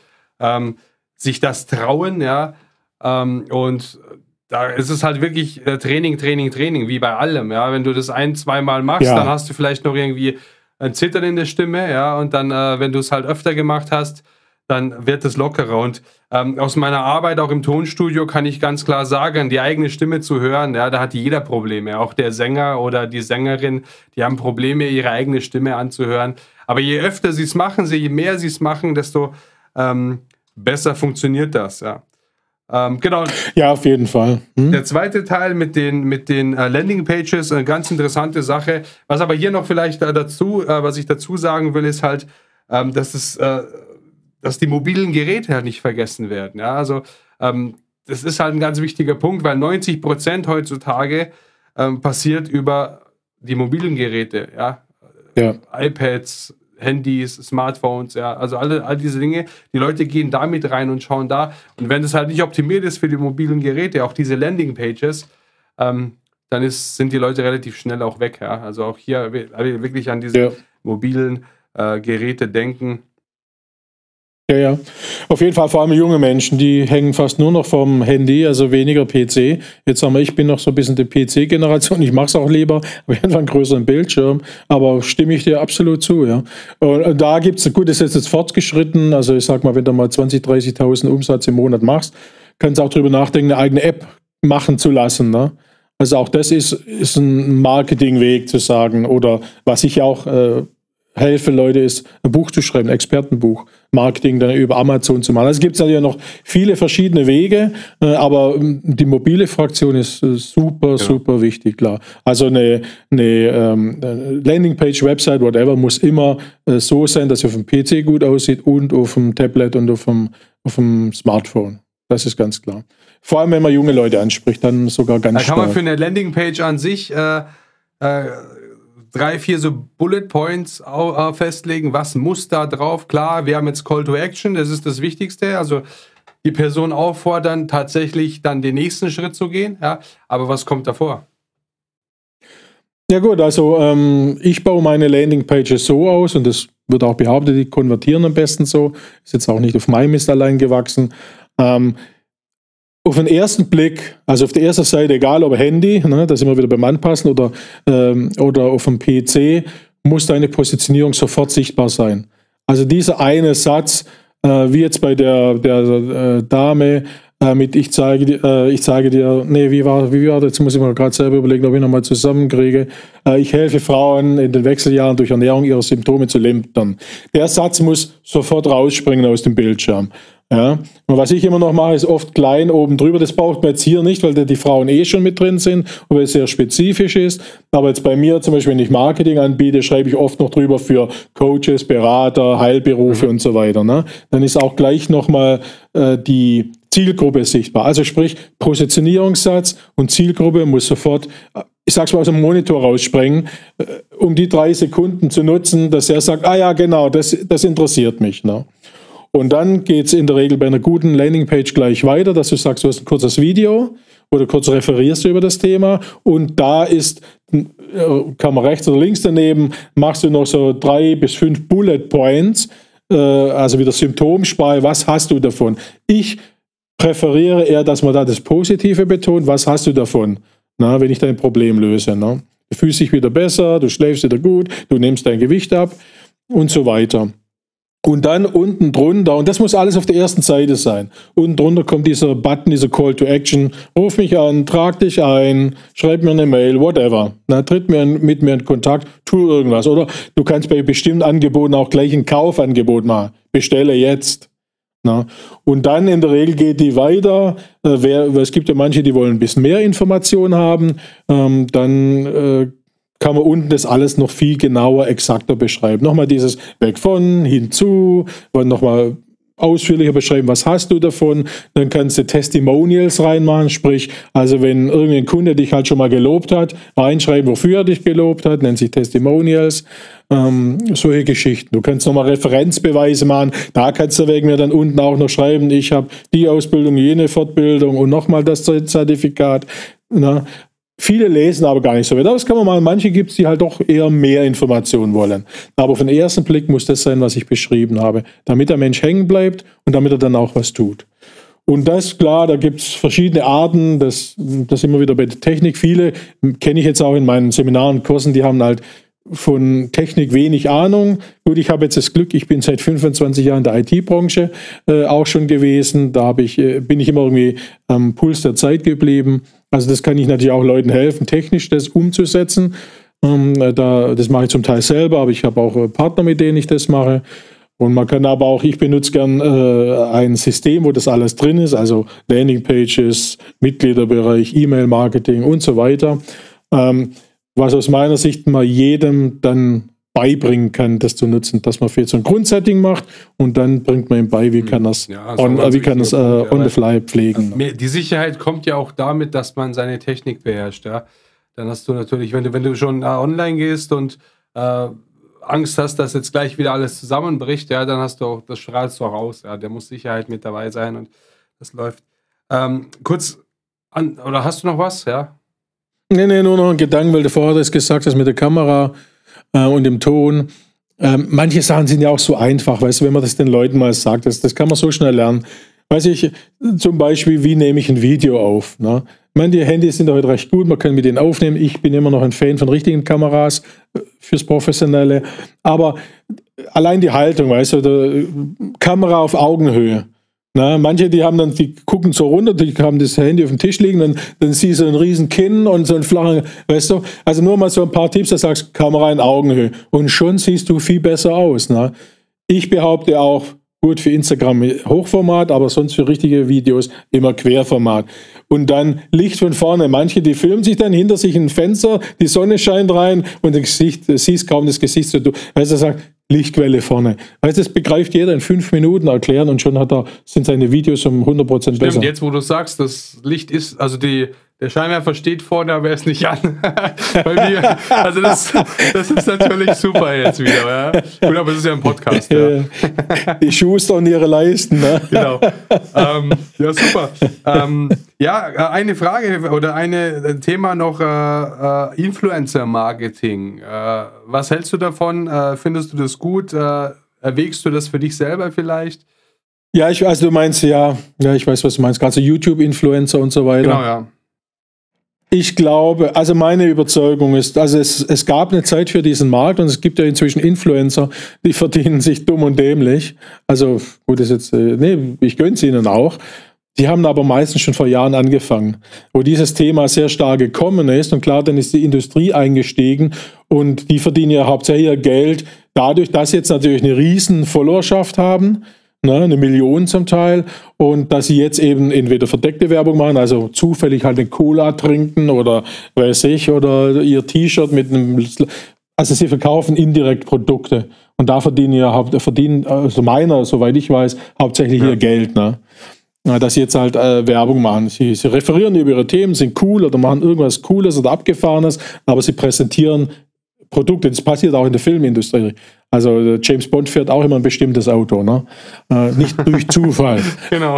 sich das trauen, ja, und da ist es halt wirklich Training, wie bei allem, ja, wenn du das 1-2 Mal machst, dann hast du vielleicht noch irgendwie ein Zittern in der Stimme, ja, und dann, wenn du es halt öfter gemacht hast, dann wird es lockerer und aus meiner Arbeit auch im Tonstudio kann ich ganz klar sagen, die eigene Stimme zu hören, ja, da hat jeder Probleme, auch der Sänger oder die Sängerin, die haben Probleme, ihre eigene Stimme anzuhören, aber je öfter sie es machen, je mehr sie es machen, desto besser funktioniert das, ja. Genau. Ja, auf jeden Fall. Der zweite Teil mit den Landingpages, eine ganz interessante Sache. Was aber hier noch vielleicht was ich dazu sagen will, ist halt, dass die mobilen Geräte halt nicht vergessen werden. Ja, also das ist halt ein ganz wichtiger Punkt, weil 90% heutzutage passiert über die mobilen Geräte, ja. iPads, Handys, Smartphones, ja, also all diese Dinge. Die Leute gehen damit rein und schauen da. Und wenn das halt nicht optimiert ist für die mobilen Geräte, auch diese Landingpages, dann sind die Leute relativ schnell auch weg. Ja. Also auch hier wirklich an diese mobilen Geräte denken. Ja. Auf jeden Fall, vor allem junge Menschen, die hängen fast nur noch vom Handy, also weniger PC. Jetzt sagen wir, ich bin noch so ein bisschen die PC-Generation, ich mache es auch lieber, aber einfach einen größeren Bildschirm, aber stimme ich dir absolut zu, ja. Und da gibt es, gut, das ist jetzt fortgeschritten, also ich sag mal, wenn du mal 20.000, 30.000 Umsatz im Monat machst, kannst du auch darüber nachdenken, eine eigene App machen zu lassen, ne? Also auch das ist ein Marketingweg zu sagen, oder was ich auch helfe, Leute, ist ein Buch zu schreiben, ein Expertenbuch, Marketing dann über Amazon zu machen. Also es gibt natürlich noch viele verschiedene Wege, aber die mobile Fraktion ist super wichtig, klar. Also eine Landingpage, Website, whatever, muss immer so sein, dass sie auf dem PC gut aussieht und auf dem Tablet und auf dem Smartphone. Das ist ganz klar. Vor allem, wenn man junge Leute anspricht, dann sogar ganz stark. Da kann man für eine Landingpage an sich 3-4 so Bullet Points festlegen, was muss da drauf. Klar, wir haben jetzt Call to Action, das ist das Wichtigste, also die Person auffordern, tatsächlich dann den nächsten Schritt zu gehen, ja, aber was kommt davor? Ja gut, also ich baue meine Landingpages so aus und das wird auch behauptet, die konvertieren am besten so, ist jetzt auch nicht auf meinem Mist allein gewachsen. Auf den ersten Blick, also auf der ersten Seite, egal ob Handy, ne, da sind wir wieder beim Anpassen, oder auf dem PC, muss deine Positionierung sofort sichtbar sein. Also dieser eine Satz, wie jetzt bei der Dame mit ich zeige dir, nee, wie war das? Jetzt muss ich mal gerade selber überlegen, ob ich nochmal zusammenkriege. Ich helfe Frauen in den Wechseljahren durch Ernährung ihre Symptome zu lindern. Der Satz muss sofort rausspringen aus dem Bildschirm. Ja. Und was ich immer noch mache, ist oft klein oben drüber. Das braucht man jetzt hier nicht, weil die Frauen schon mit drin sind und weil es sehr spezifisch ist. Aber jetzt bei mir zum Beispiel, wenn ich Marketing anbiete, schreibe ich oft noch drüber für Coaches, Berater, Heilberufe und so weiter. Ne? Dann ist auch gleich nochmal die Zielgruppe sichtbar. Also sprich, Positionierungssatz und Zielgruppe muss sofort ich sag's mal, aus dem Monitor rausspringen, um die 3 Sekunden zu nutzen, dass er sagt, ah ja, genau, das interessiert mich. Ne? Und dann geht's in der Regel bei einer guten Landingpage gleich weiter, dass du sagst, du hast ein kurzes Video oder kurz referierst du über das Thema und da ist, kann man rechts oder links daneben, machst du noch so 3 bis 5 Bullet Points, also wieder Symptomsprache, was hast du davon? Ich präferiere eher, dass man da das Positive betont, was hast du davon, na, wenn ich dein Problem löse. Ne? Du fühlst dich wieder besser, du schläfst wieder gut, du nimmst dein Gewicht ab und so weiter. Und dann unten drunter, und das muss alles auf der ersten Seite sein, unten drunter kommt dieser Button, dieser Call to Action, ruf mich an, trag dich ein, schreib mir eine Mail, whatever. Na, tritt mit mir in Kontakt, tu irgendwas. Oder du kannst bei bestimmten Angeboten auch gleich ein Kaufangebot machen. Bestelle jetzt. Na, und dann in der Regel geht die weiter. Es gibt ja manche, die wollen ein bisschen mehr Informationen haben. Dann kann man unten das alles noch viel genauer, exakter beschreiben. Nochmal dieses weg von, hinzu, nochmal ausführlicher beschreiben, was hast du davon. Dann kannst du Testimonials reinmachen, sprich, also wenn irgendein Kunde dich halt schon mal gelobt hat, reinschreiben, wofür er dich gelobt hat, nennt sich Testimonials. Solche Geschichten. Du kannst nochmal Referenzbeweise machen, da kannst du wegen mir dann unten auch noch schreiben, ich habe die Ausbildung, jene Fortbildung und nochmal das Zertifikat. Na, viele lesen aber gar nicht so weit. Aber das kann man mal, manche gibt es, die halt doch eher mehr Informationen wollen. Aber auf den ersten Blick muss das sein, was ich beschrieben habe, damit der Mensch hängen bleibt und damit er dann auch was tut. Und das, klar, da gibt es verschiedene Arten, das immer wieder bei der Technik. Viele kenne ich jetzt auch in meinen Seminaren, Kursen, die haben halt von Technik wenig Ahnung. Gut, ich habe jetzt das Glück, ich bin seit 25 Jahren in der IT-Branche auch schon gewesen. Da bin ich immer irgendwie am Puls der Zeit geblieben. Also das kann ich natürlich auch Leuten helfen, technisch das umzusetzen. Das mache ich zum Teil selber, aber ich habe auch Partner, mit denen ich das mache. Und man kann aber auch, ich benutze gern ein System, wo das alles drin ist, also Landingpages, Mitgliederbereich, E-Mail-Marketing und so weiter. Was aus meiner Sicht mal jedem dann beibringen kann, das zu nutzen, dass man für so ein Grundsetting macht und dann bringt man ihm bei, wie kann das on the fly pflegen. Die Sicherheit kommt ja auch damit, dass man seine Technik beherrscht. Ja? Dann hast du natürlich, wenn du schon online gehst und Angst hast, dass jetzt gleich wieder alles zusammenbricht, ja, dann hast du auch, das strahlst du auch aus. Ja? Der muss Sicherheit mit dabei sein und das läuft. Oder hast du noch was? Ja. Nee, nur noch ein Gedanke, weil du vorher das gesagt hast mit der Kamera und dem Ton. Manche Sachen sind ja auch so einfach, weißt du, wenn man das den Leuten mal sagt, das kann man so schnell lernen. Weiß ich, zum Beispiel, wie nehme ich ein Video auf? Ne? Ich meine, die Handys sind heute recht gut, man kann mit denen aufnehmen. Ich bin immer noch ein Fan von richtigen Kameras fürs Professionelle. Aber allein die Haltung, weißt du, Kamera auf Augenhöhe. Na, manche, die gucken so runter, die haben das Handy auf dem Tisch liegen, dann siehst du einen riesen Kinn und so einen flachen, weißt du, also nur mal so ein paar Tipps, da sagst du, Kamera in Augenhöhe und schon siehst du viel besser aus. Na? Ich behaupte auch, gut für Instagram Hochformat, aber sonst für richtige Videos immer Querformat. Und dann Licht von vorne. Manche, die filmen sich dann hinter sich ein Fenster, die Sonne scheint rein und du siehst kaum das Gesicht. Weißt du, sagt, Lichtquelle vorne. Weißt du, das begreift jeder in 5 Minuten erklären und schon sind seine Videos um 100% besser. Stimmt, jetzt wo du sagst, das Licht ist, also der Scheinwerfer steht vorne, aber er ist nicht an. Bei mir, also das ist natürlich super jetzt wieder. Ja? Gut, aber es ist ja ein Podcast. Ja. Die Schuster und ihre Leisten. Ne? Genau. Ja, super. Eine Frage oder ein Thema noch, Influencer-Marketing. Was hältst du davon? Findest du das gut? Erwägst du das für dich selber vielleicht? Ja, also du meinst, ja, ich weiß, was du meinst. Gerade so YouTube-Influencer und so weiter. Genau, ja. Ich glaube, also meine Überzeugung ist, also es gab eine Zeit für diesen Markt und es gibt ja inzwischen Influencer, die verdienen sich dumm und dämlich. Also gut, ist jetzt, ich gönn's ihnen auch. Die haben aber meistens schon vor Jahren angefangen, wo dieses Thema sehr stark gekommen ist und klar, dann ist die Industrie eingestiegen und die verdienen ja hauptsächlich ihr Geld dadurch, dass sie jetzt natürlich eine riesen Followerschaft haben, ne, 1 Million zum Teil, und dass sie jetzt eben entweder verdeckte Werbung machen, also zufällig halt eine Cola trinken oder weiß ich, oder ihr T-Shirt mit einem, also sie verkaufen indirekt Produkte und da verdienen, also meiner, soweit ich weiß, hauptsächlich ihr Geld, ne? dass sie jetzt halt Werbung machen. Sie referieren über ihre Themen, sind cool oder machen irgendwas Cooles oder Abgefahrenes, aber sie präsentieren Produkte. Das passiert auch in der Filmindustrie. Also James Bond fährt auch immer ein bestimmtes Auto, ne? Nicht durch Zufall. Genau.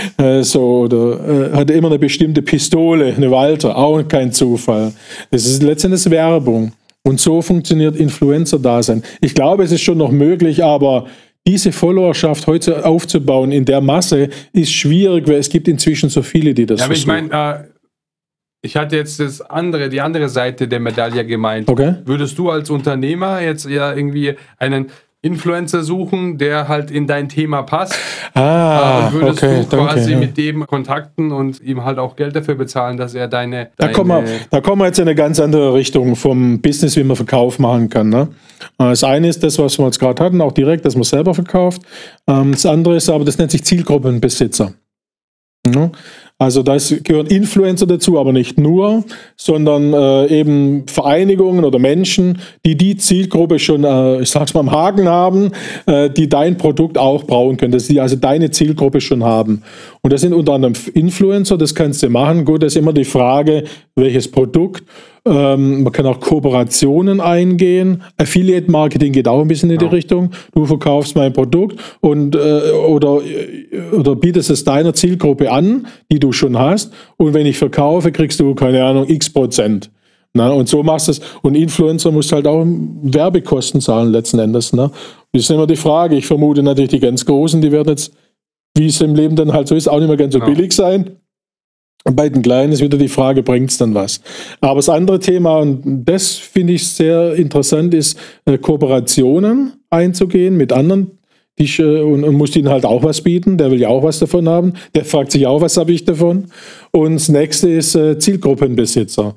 Oder hat immer eine bestimmte Pistole, eine Walter, auch kein Zufall. Das ist letztendlich Werbung. Und so funktioniert Influencer-Dasein. Ich glaube, es ist schon noch möglich, aber diese Followerschaft heute aufzubauen in der Masse ist schwierig, weil es gibt inzwischen so viele, die das versuchen. Aber ich meine, ich hatte jetzt die andere Seite der Medaille gemeint. Okay. Würdest du als Unternehmer jetzt ja irgendwie einen Influencer suchen, der halt in dein Thema passt? Und würdest du quasi mit dem kontakten und ihm halt auch Geld dafür bezahlen, dass er da kommen wir jetzt in eine ganz andere Richtung vom Business, wie man Verkauf machen kann. Ne? Das eine ist das, was wir jetzt gerade hatten, auch direkt, dass man selber verkauft. Das andere ist aber, das nennt sich Zielgruppenbesitzer. Ja? Also da gehören Influencer dazu, aber nicht nur, sondern eben Vereinigungen oder Menschen, die Zielgruppe schon, ich sag's mal, am Haken haben, die dein Produkt auch brauchen können, dass die also deine Zielgruppe schon haben. Und das sind unter anderem Influencer, das kannst du machen. Gut, das ist immer die Frage, welches Produkt. Man kann auch Kooperationen eingehen. Affiliate-Marketing geht auch ein bisschen in die Richtung. Du verkaufst mein Produkt und oder bietest es deiner Zielgruppe an, die du schon hast. Und wenn ich verkaufe, kriegst du, keine Ahnung, X%. Na, und so machst du es. Und Influencer musst halt auch Werbekosten zahlen letzten Endes. Ne? Das ist immer die Frage. Ich vermute natürlich, die ganz Großen, die werden jetzt, wie es im Leben dann halt so ist, auch nicht mehr ganz so billig sein. Und bei den Kleinen ist wieder die Frage, bringt es dann was? Aber das andere Thema, und das finde ich sehr interessant, ist Kooperationen einzugehen mit anderen und muss ihnen halt auch was bieten. Der will ja auch was davon haben. Der fragt sich auch, was habe ich davon? Und das nächste ist Zielgruppenbesitzer.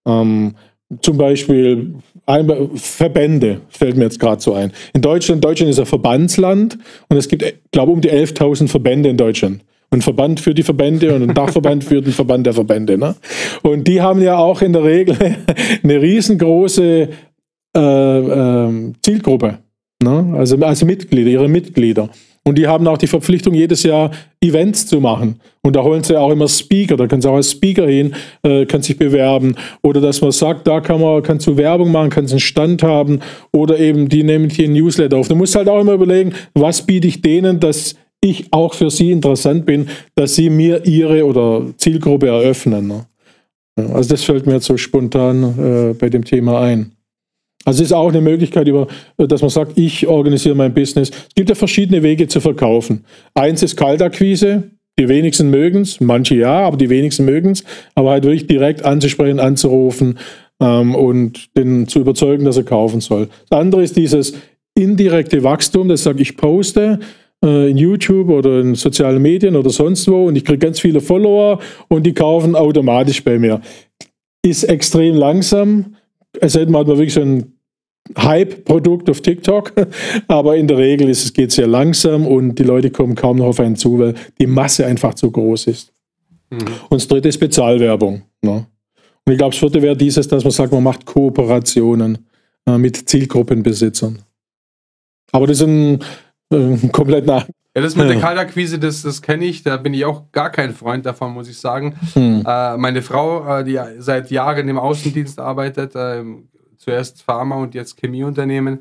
Zum Beispiel Verbände, fällt mir jetzt gerade so ein. In Deutschland ist ein Verbandsland und es gibt, glaube ich, um die 11.000 Verbände in Deutschland. Ein Verband für die Verbände und ein Dachverband für den Verband der Verbände. Ne? Und die haben ja auch in der Regel eine riesengroße Zielgruppe. Ne? Also Mitglieder, ihre Mitglieder. Und die haben auch die Verpflichtung, jedes Jahr Events zu machen. Und da holen sie auch immer Speaker. Da kannst du auch als Speaker hin, kannst dich bewerben. Oder dass man sagt, da kannst du Werbung machen, kannst einen Stand haben. Oder eben, die nehmen hier ein Newsletter auf. Du musst halt auch immer überlegen, was biete ich denen, dass ich auch für sie interessant bin, dass sie mir ihre oder Zielgruppe eröffnen. Ne? Also das fällt mir jetzt so spontan bei dem Thema ein. Also es ist auch eine Möglichkeit, dass man sagt, ich organisiere mein Business. Es gibt ja verschiedene Wege zu verkaufen. Eins ist Kaltakquise. Die wenigsten mögen es, manche ja, aber die wenigsten mögen es. Aber halt wirklich direkt anzusprechen, anzurufen und den zu überzeugen, dass er kaufen soll. Das andere ist dieses indirekte Wachstum, das sage ich poste in YouTube oder in sozialen Medien oder sonst wo und ich kriege ganz viele Follower und die kaufen automatisch bei mir. Ist extrem langsam. Es hätte man wirklich so ein Hype-Produkt auf TikTok, aber in der Regel geht es sehr langsam und die Leute kommen kaum noch auf einen zu, weil die Masse einfach zu groß ist. Und das dritte ist Bezahlwerbung. Ne? Und ich glaube, das vierte wäre dieses, dass man sagt, man macht Kooperationen mit Zielgruppenbesitzern. Aber das ist komplett nach. Ja, das mit der Kaltakquise, das kenne ich, da bin ich auch gar kein Freund davon, muss ich sagen. Meine Frau, die seit Jahren im Außendienst arbeitet, zuerst Pharma und jetzt Chemieunternehmen,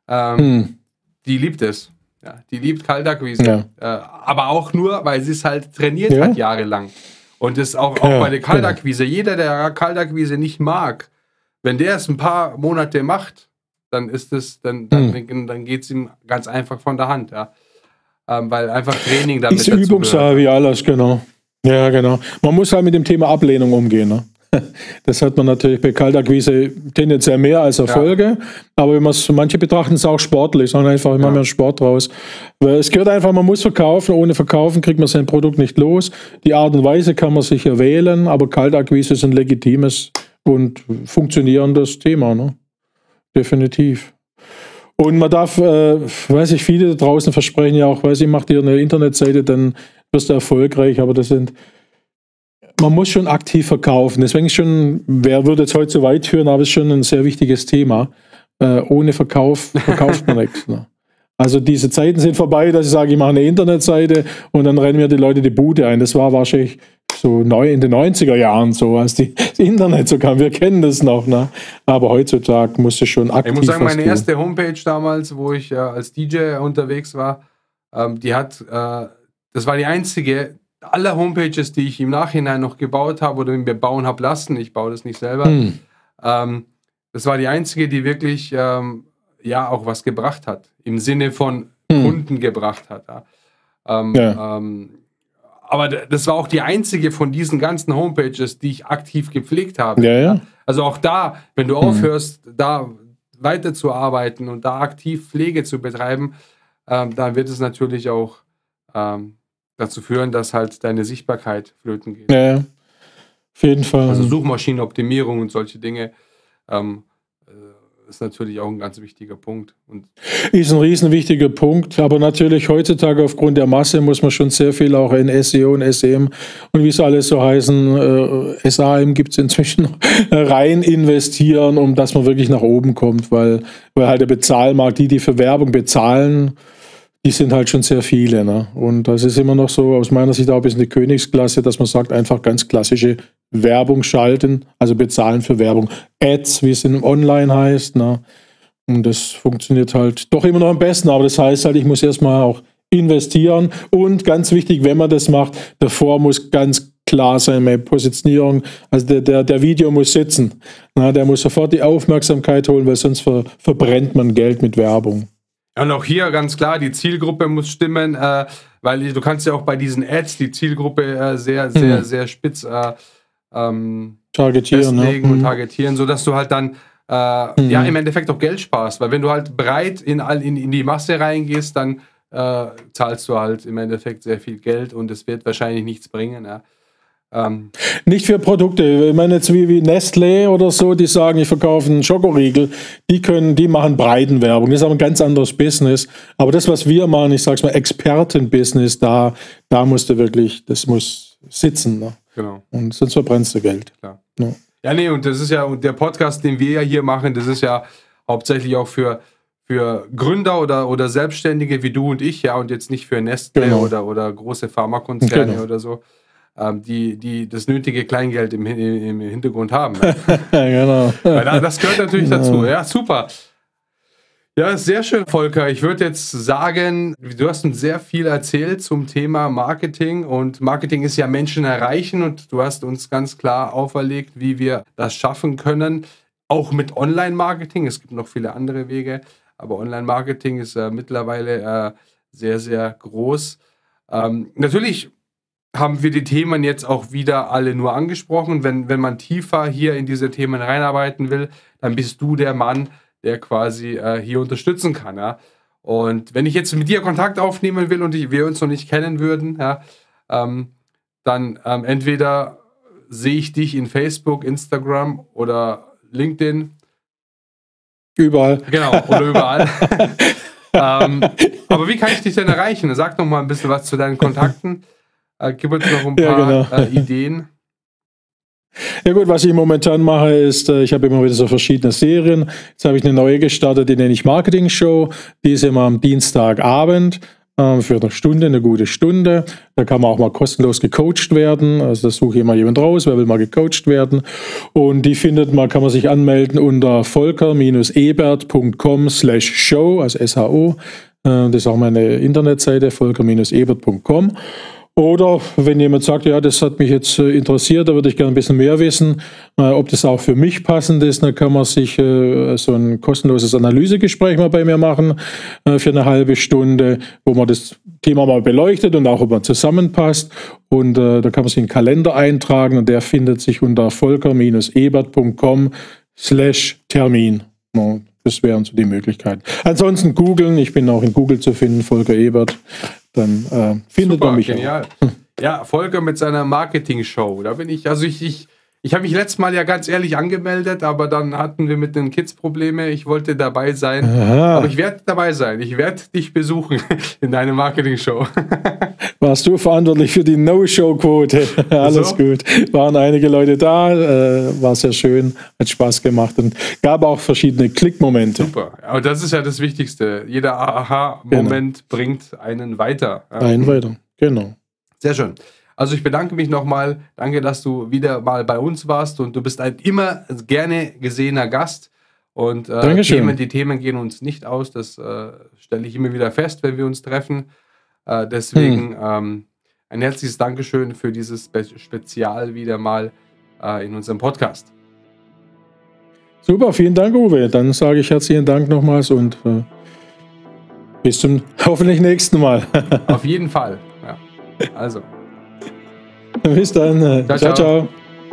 die liebt es. Ja, die liebt Kaltakquise. Ja. Aber auch nur, weil sie es halt trainiert hat jahrelang. Und das auch bei der Kaltakquise. Jeder, der Kaltakquise nicht mag, wenn der es ein paar Monate macht, dann ist es, dann geht es ihm ganz einfach von der Hand, ja. Weil einfach Training damit ist Übungssache wie alles, genau. Ja, genau. Man muss halt mit dem Thema Ablehnung umgehen, ne? Das hat man natürlich bei Kaltakquise tendenziell mehr als Erfolge, aber wenn manche betrachten es auch sportlich, sondern einfach immer mehr Sport draus. Weil es gehört einfach, man muss verkaufen, ohne Verkaufen kriegt man sein Produkt nicht los. Die Art und Weise kann man sicher wählen, aber Kaltakquise ist ein legitimes und funktionierendes Thema, ne? Definitiv. Und man darf, weiß ich, viele da draußen versprechen ja auch, weiß ich, mach dir eine Internetseite, dann wirst du erfolgreich, aber man muss schon aktiv verkaufen. Deswegen wer würde jetzt heute so weit führen, aber es ist schon ein sehr wichtiges Thema. Ohne Verkauf verkauft man nichts. Ne? Also diese Zeiten sind vorbei, dass ich sage, ich mache eine Internetseite und dann rennen mir die Leute die Bude ein. Das war wahrscheinlich so neu in den 90er Jahren so, als das Internet so kam. Wir kennen das noch, ne? Aber heutzutage musst du schon aktiv. Ich muss sagen, meine erste Homepage damals, wo ich als DJ unterwegs war, das war die einzige aller Homepages, die ich im Nachhinein noch gebaut habe oder mir bauen habe lassen. Ich baue das nicht selber. Das war die einzige, die wirklich auch was gebracht hat. Im Sinne von Kunden gebracht hat. Ja. Aber das war auch die einzige von diesen ganzen Homepages, die ich aktiv gepflegt habe. Ja. Also auch da, wenn du aufhörst, da weiterzuarbeiten und da aktiv Pflege zu betreiben, dann wird es natürlich auch dazu führen, dass halt deine Sichtbarkeit flöten geht. Ja, auf jeden Fall. Also Suchmaschinenoptimierung und solche Dinge ist natürlich auch ein ganz wichtiger Punkt. Ist ein riesen wichtiger Punkt, aber natürlich heutzutage aufgrund der Masse muss man schon sehr viel auch in SEO und SEM und wie es alles so heißen, SAM gibt es inzwischen noch, rein investieren, um dass man wirklich nach oben kommt, weil halt der Bezahlmarkt, die für Werbung bezahlen, die sind halt schon sehr viele. Ne? Und das ist immer noch so aus meiner Sicht auch ein bisschen die Königsklasse, dass man sagt, einfach ganz klassische Werbung schalten, also bezahlen für Werbung. Ads, wie es in Online heißt. Ne? Und das funktioniert halt doch immer noch am besten. Aber das heißt halt, ich muss erstmal auch investieren. Und ganz wichtig, wenn man das macht, davor muss ganz klar sein, meine Positionierung. Also der Video muss sitzen. Na, der muss sofort die Aufmerksamkeit holen, weil sonst verbrennt man Geld mit Werbung. Und auch hier ganz klar, die Zielgruppe muss stimmen, weil du kannst ja auch bei diesen Ads die Zielgruppe sehr spitz targetieren, festlegen und targetieren, sodass du halt dann im Endeffekt auch Geld sparst. Weil wenn du halt breit in die Masse reingehst, dann zahlst du halt im Endeffekt sehr viel Geld und es wird wahrscheinlich nichts bringen. Ja. Nicht für Produkte. Ich meine jetzt wie Nestlé oder so, die sagen, ich verkaufe einen Schokoriegel, die machen Breitenwerbung. Das ist aber ein ganz anderes Business. Aber das, was wir machen, ich sag's mal, Expertenbusiness, da musst du wirklich, das muss sitzen. Ne? Genau. Und sonst verbrennst du Geld. Klar. Ja, nee, und das ist ja, und der Podcast, den wir ja hier machen, das ist ja hauptsächlich auch für Gründer oder Selbstständige wie du und ich, ja, und jetzt nicht für Nestlé oder große Pharmakonzerne oder so. Die das nötige Kleingeld im Hintergrund haben. Genau. Weil das gehört natürlich dazu. Ja, super. Ja, sehr schön, Volker. Ich würde jetzt sagen, du hast uns sehr viel erzählt zum Thema Marketing und Marketing ist ja Menschen erreichen und du hast uns ganz klar auferlegt, wie wir das schaffen können, auch mit Online-Marketing. Es gibt noch viele andere Wege, aber Online-Marketing ist mittlerweile sehr, sehr groß. Natürlich haben wir die Themen jetzt auch wieder alle nur angesprochen. Wenn man tiefer hier in diese Themen reinarbeiten will, dann bist du der Mann, der quasi hier unterstützen kann. Ja? Und wenn ich jetzt mit dir Kontakt aufnehmen will und wir uns noch nicht kennen würden, ja, dann entweder sehe ich dich in Facebook, Instagram oder LinkedIn. Überall. Genau, oder überall. Aber wie kann ich dich denn erreichen? Sag noch mal ein bisschen was zu deinen Kontakten. Gib uns noch ein paar Ideen. Ja gut, was ich momentan mache, ist, ich habe immer wieder so verschiedene Serien. Jetzt habe ich eine neue gestartet, die nenne ich Marketing Show. Die ist immer am Dienstagabend für eine gute Stunde. Da kann man auch mal kostenlos gecoacht werden. Also da suche ich immer jemand raus, wer will mal gecoacht werden. Und die kann man sich anmelden unter volker-ebert.com/show, also SHO. Das ist auch meine Internetseite, volker-ebert.com. Oder wenn jemand sagt, ja, das hat mich jetzt interessiert, da würde ich gerne ein bisschen mehr wissen, ob das auch für mich passend ist, dann kann man sich so ein kostenloses Analysegespräch mal bei mir machen für eine halbe Stunde, wo man das Thema mal beleuchtet und auch, ob man zusammenpasst. Und da kann man sich einen Kalender eintragen und der findet sich unter volker-ebert.com/Termin. Das wären so die Möglichkeiten. Ansonsten googeln, ich bin auch in Google zu finden, Volker Ebert. Dann findet man mich genial. Auch. Ja, Volker mit seiner Marketing-Show. Da bin ich Ich habe mich letztes Mal ja ganz ehrlich angemeldet, aber dann hatten wir mit den Kids Probleme. Ich wollte dabei sein, aber ich werde dabei sein. Ich werde dich besuchen in deiner Marketing-Show. Warst du verantwortlich für die No-Show-Quote? Alles gut. Waren einige Leute da, war sehr schön, hat Spaß gemacht und gab auch verschiedene Klickmomente. Super, aber das ist ja das Wichtigste. Jeder Aha-Moment bringt einen weiter. Einen weiter, genau. Sehr schön. Also ich bedanke mich nochmal. Danke, dass du wieder mal bei uns warst und du bist ein immer gerne gesehener Gast. Und die Themen gehen uns nicht aus. Das stelle ich immer wieder fest, wenn wir uns treffen. Deswegen ein herzliches Dankeschön für dieses Spezial wieder mal in unserem Podcast. Super, vielen Dank, Uwe. Dann sage ich herzlichen Dank nochmals und bis zum hoffentlich nächsten Mal. Auf jeden Fall. Ja. Also. Bis dann. Ciao, ciao.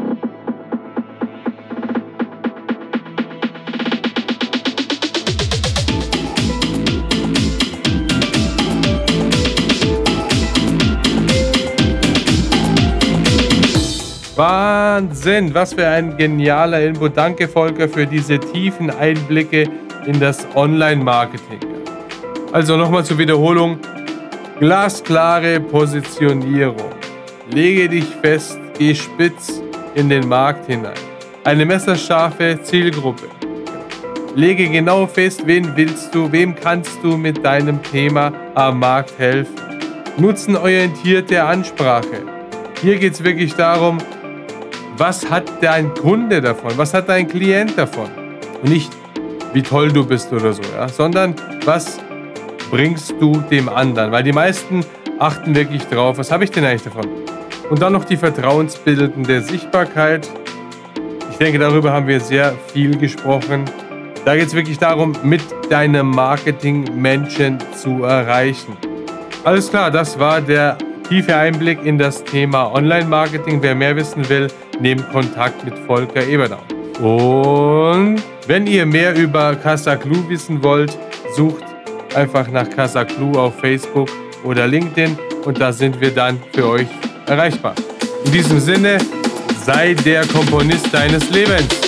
Wahnsinn, was für ein genialer Input. Danke, Volker, für diese tiefen Einblicke in das Online-Marketing. Also nochmal zur Wiederholung. Glasklare Positionierung. Lege dich fest, geh spitz in den Markt hinein. Eine messerscharfe Zielgruppe. Lege genau fest, wem kannst du mit deinem Thema am Markt helfen. Nutzenorientierte Ansprache. Hier geht es wirklich darum, was hat dein Kunde davon, was hat dein Klient davon? Und nicht, wie toll du bist oder so, ja? Sondern was bringst du dem anderen? Weil die meisten achten wirklich drauf, was habe ich denn eigentlich davon? Und dann noch die vertrauensbildende Sichtbarkeit. Ich denke, darüber haben wir sehr viel gesprochen. Da geht es wirklich darum, mit deinem Marketing Menschen zu erreichen. Alles klar, das war der tiefe Einblick in das Thema Online-Marketing. Wer mehr wissen will, nehmt Kontakt mit Volker Eberdaum. Und wenn ihr mehr über CasaClue wissen wollt, sucht einfach nach CasaClue auf Facebook oder LinkedIn und da sind wir dann für euch erreichbar. In diesem Sinne, sei der Komponist deines Lebens.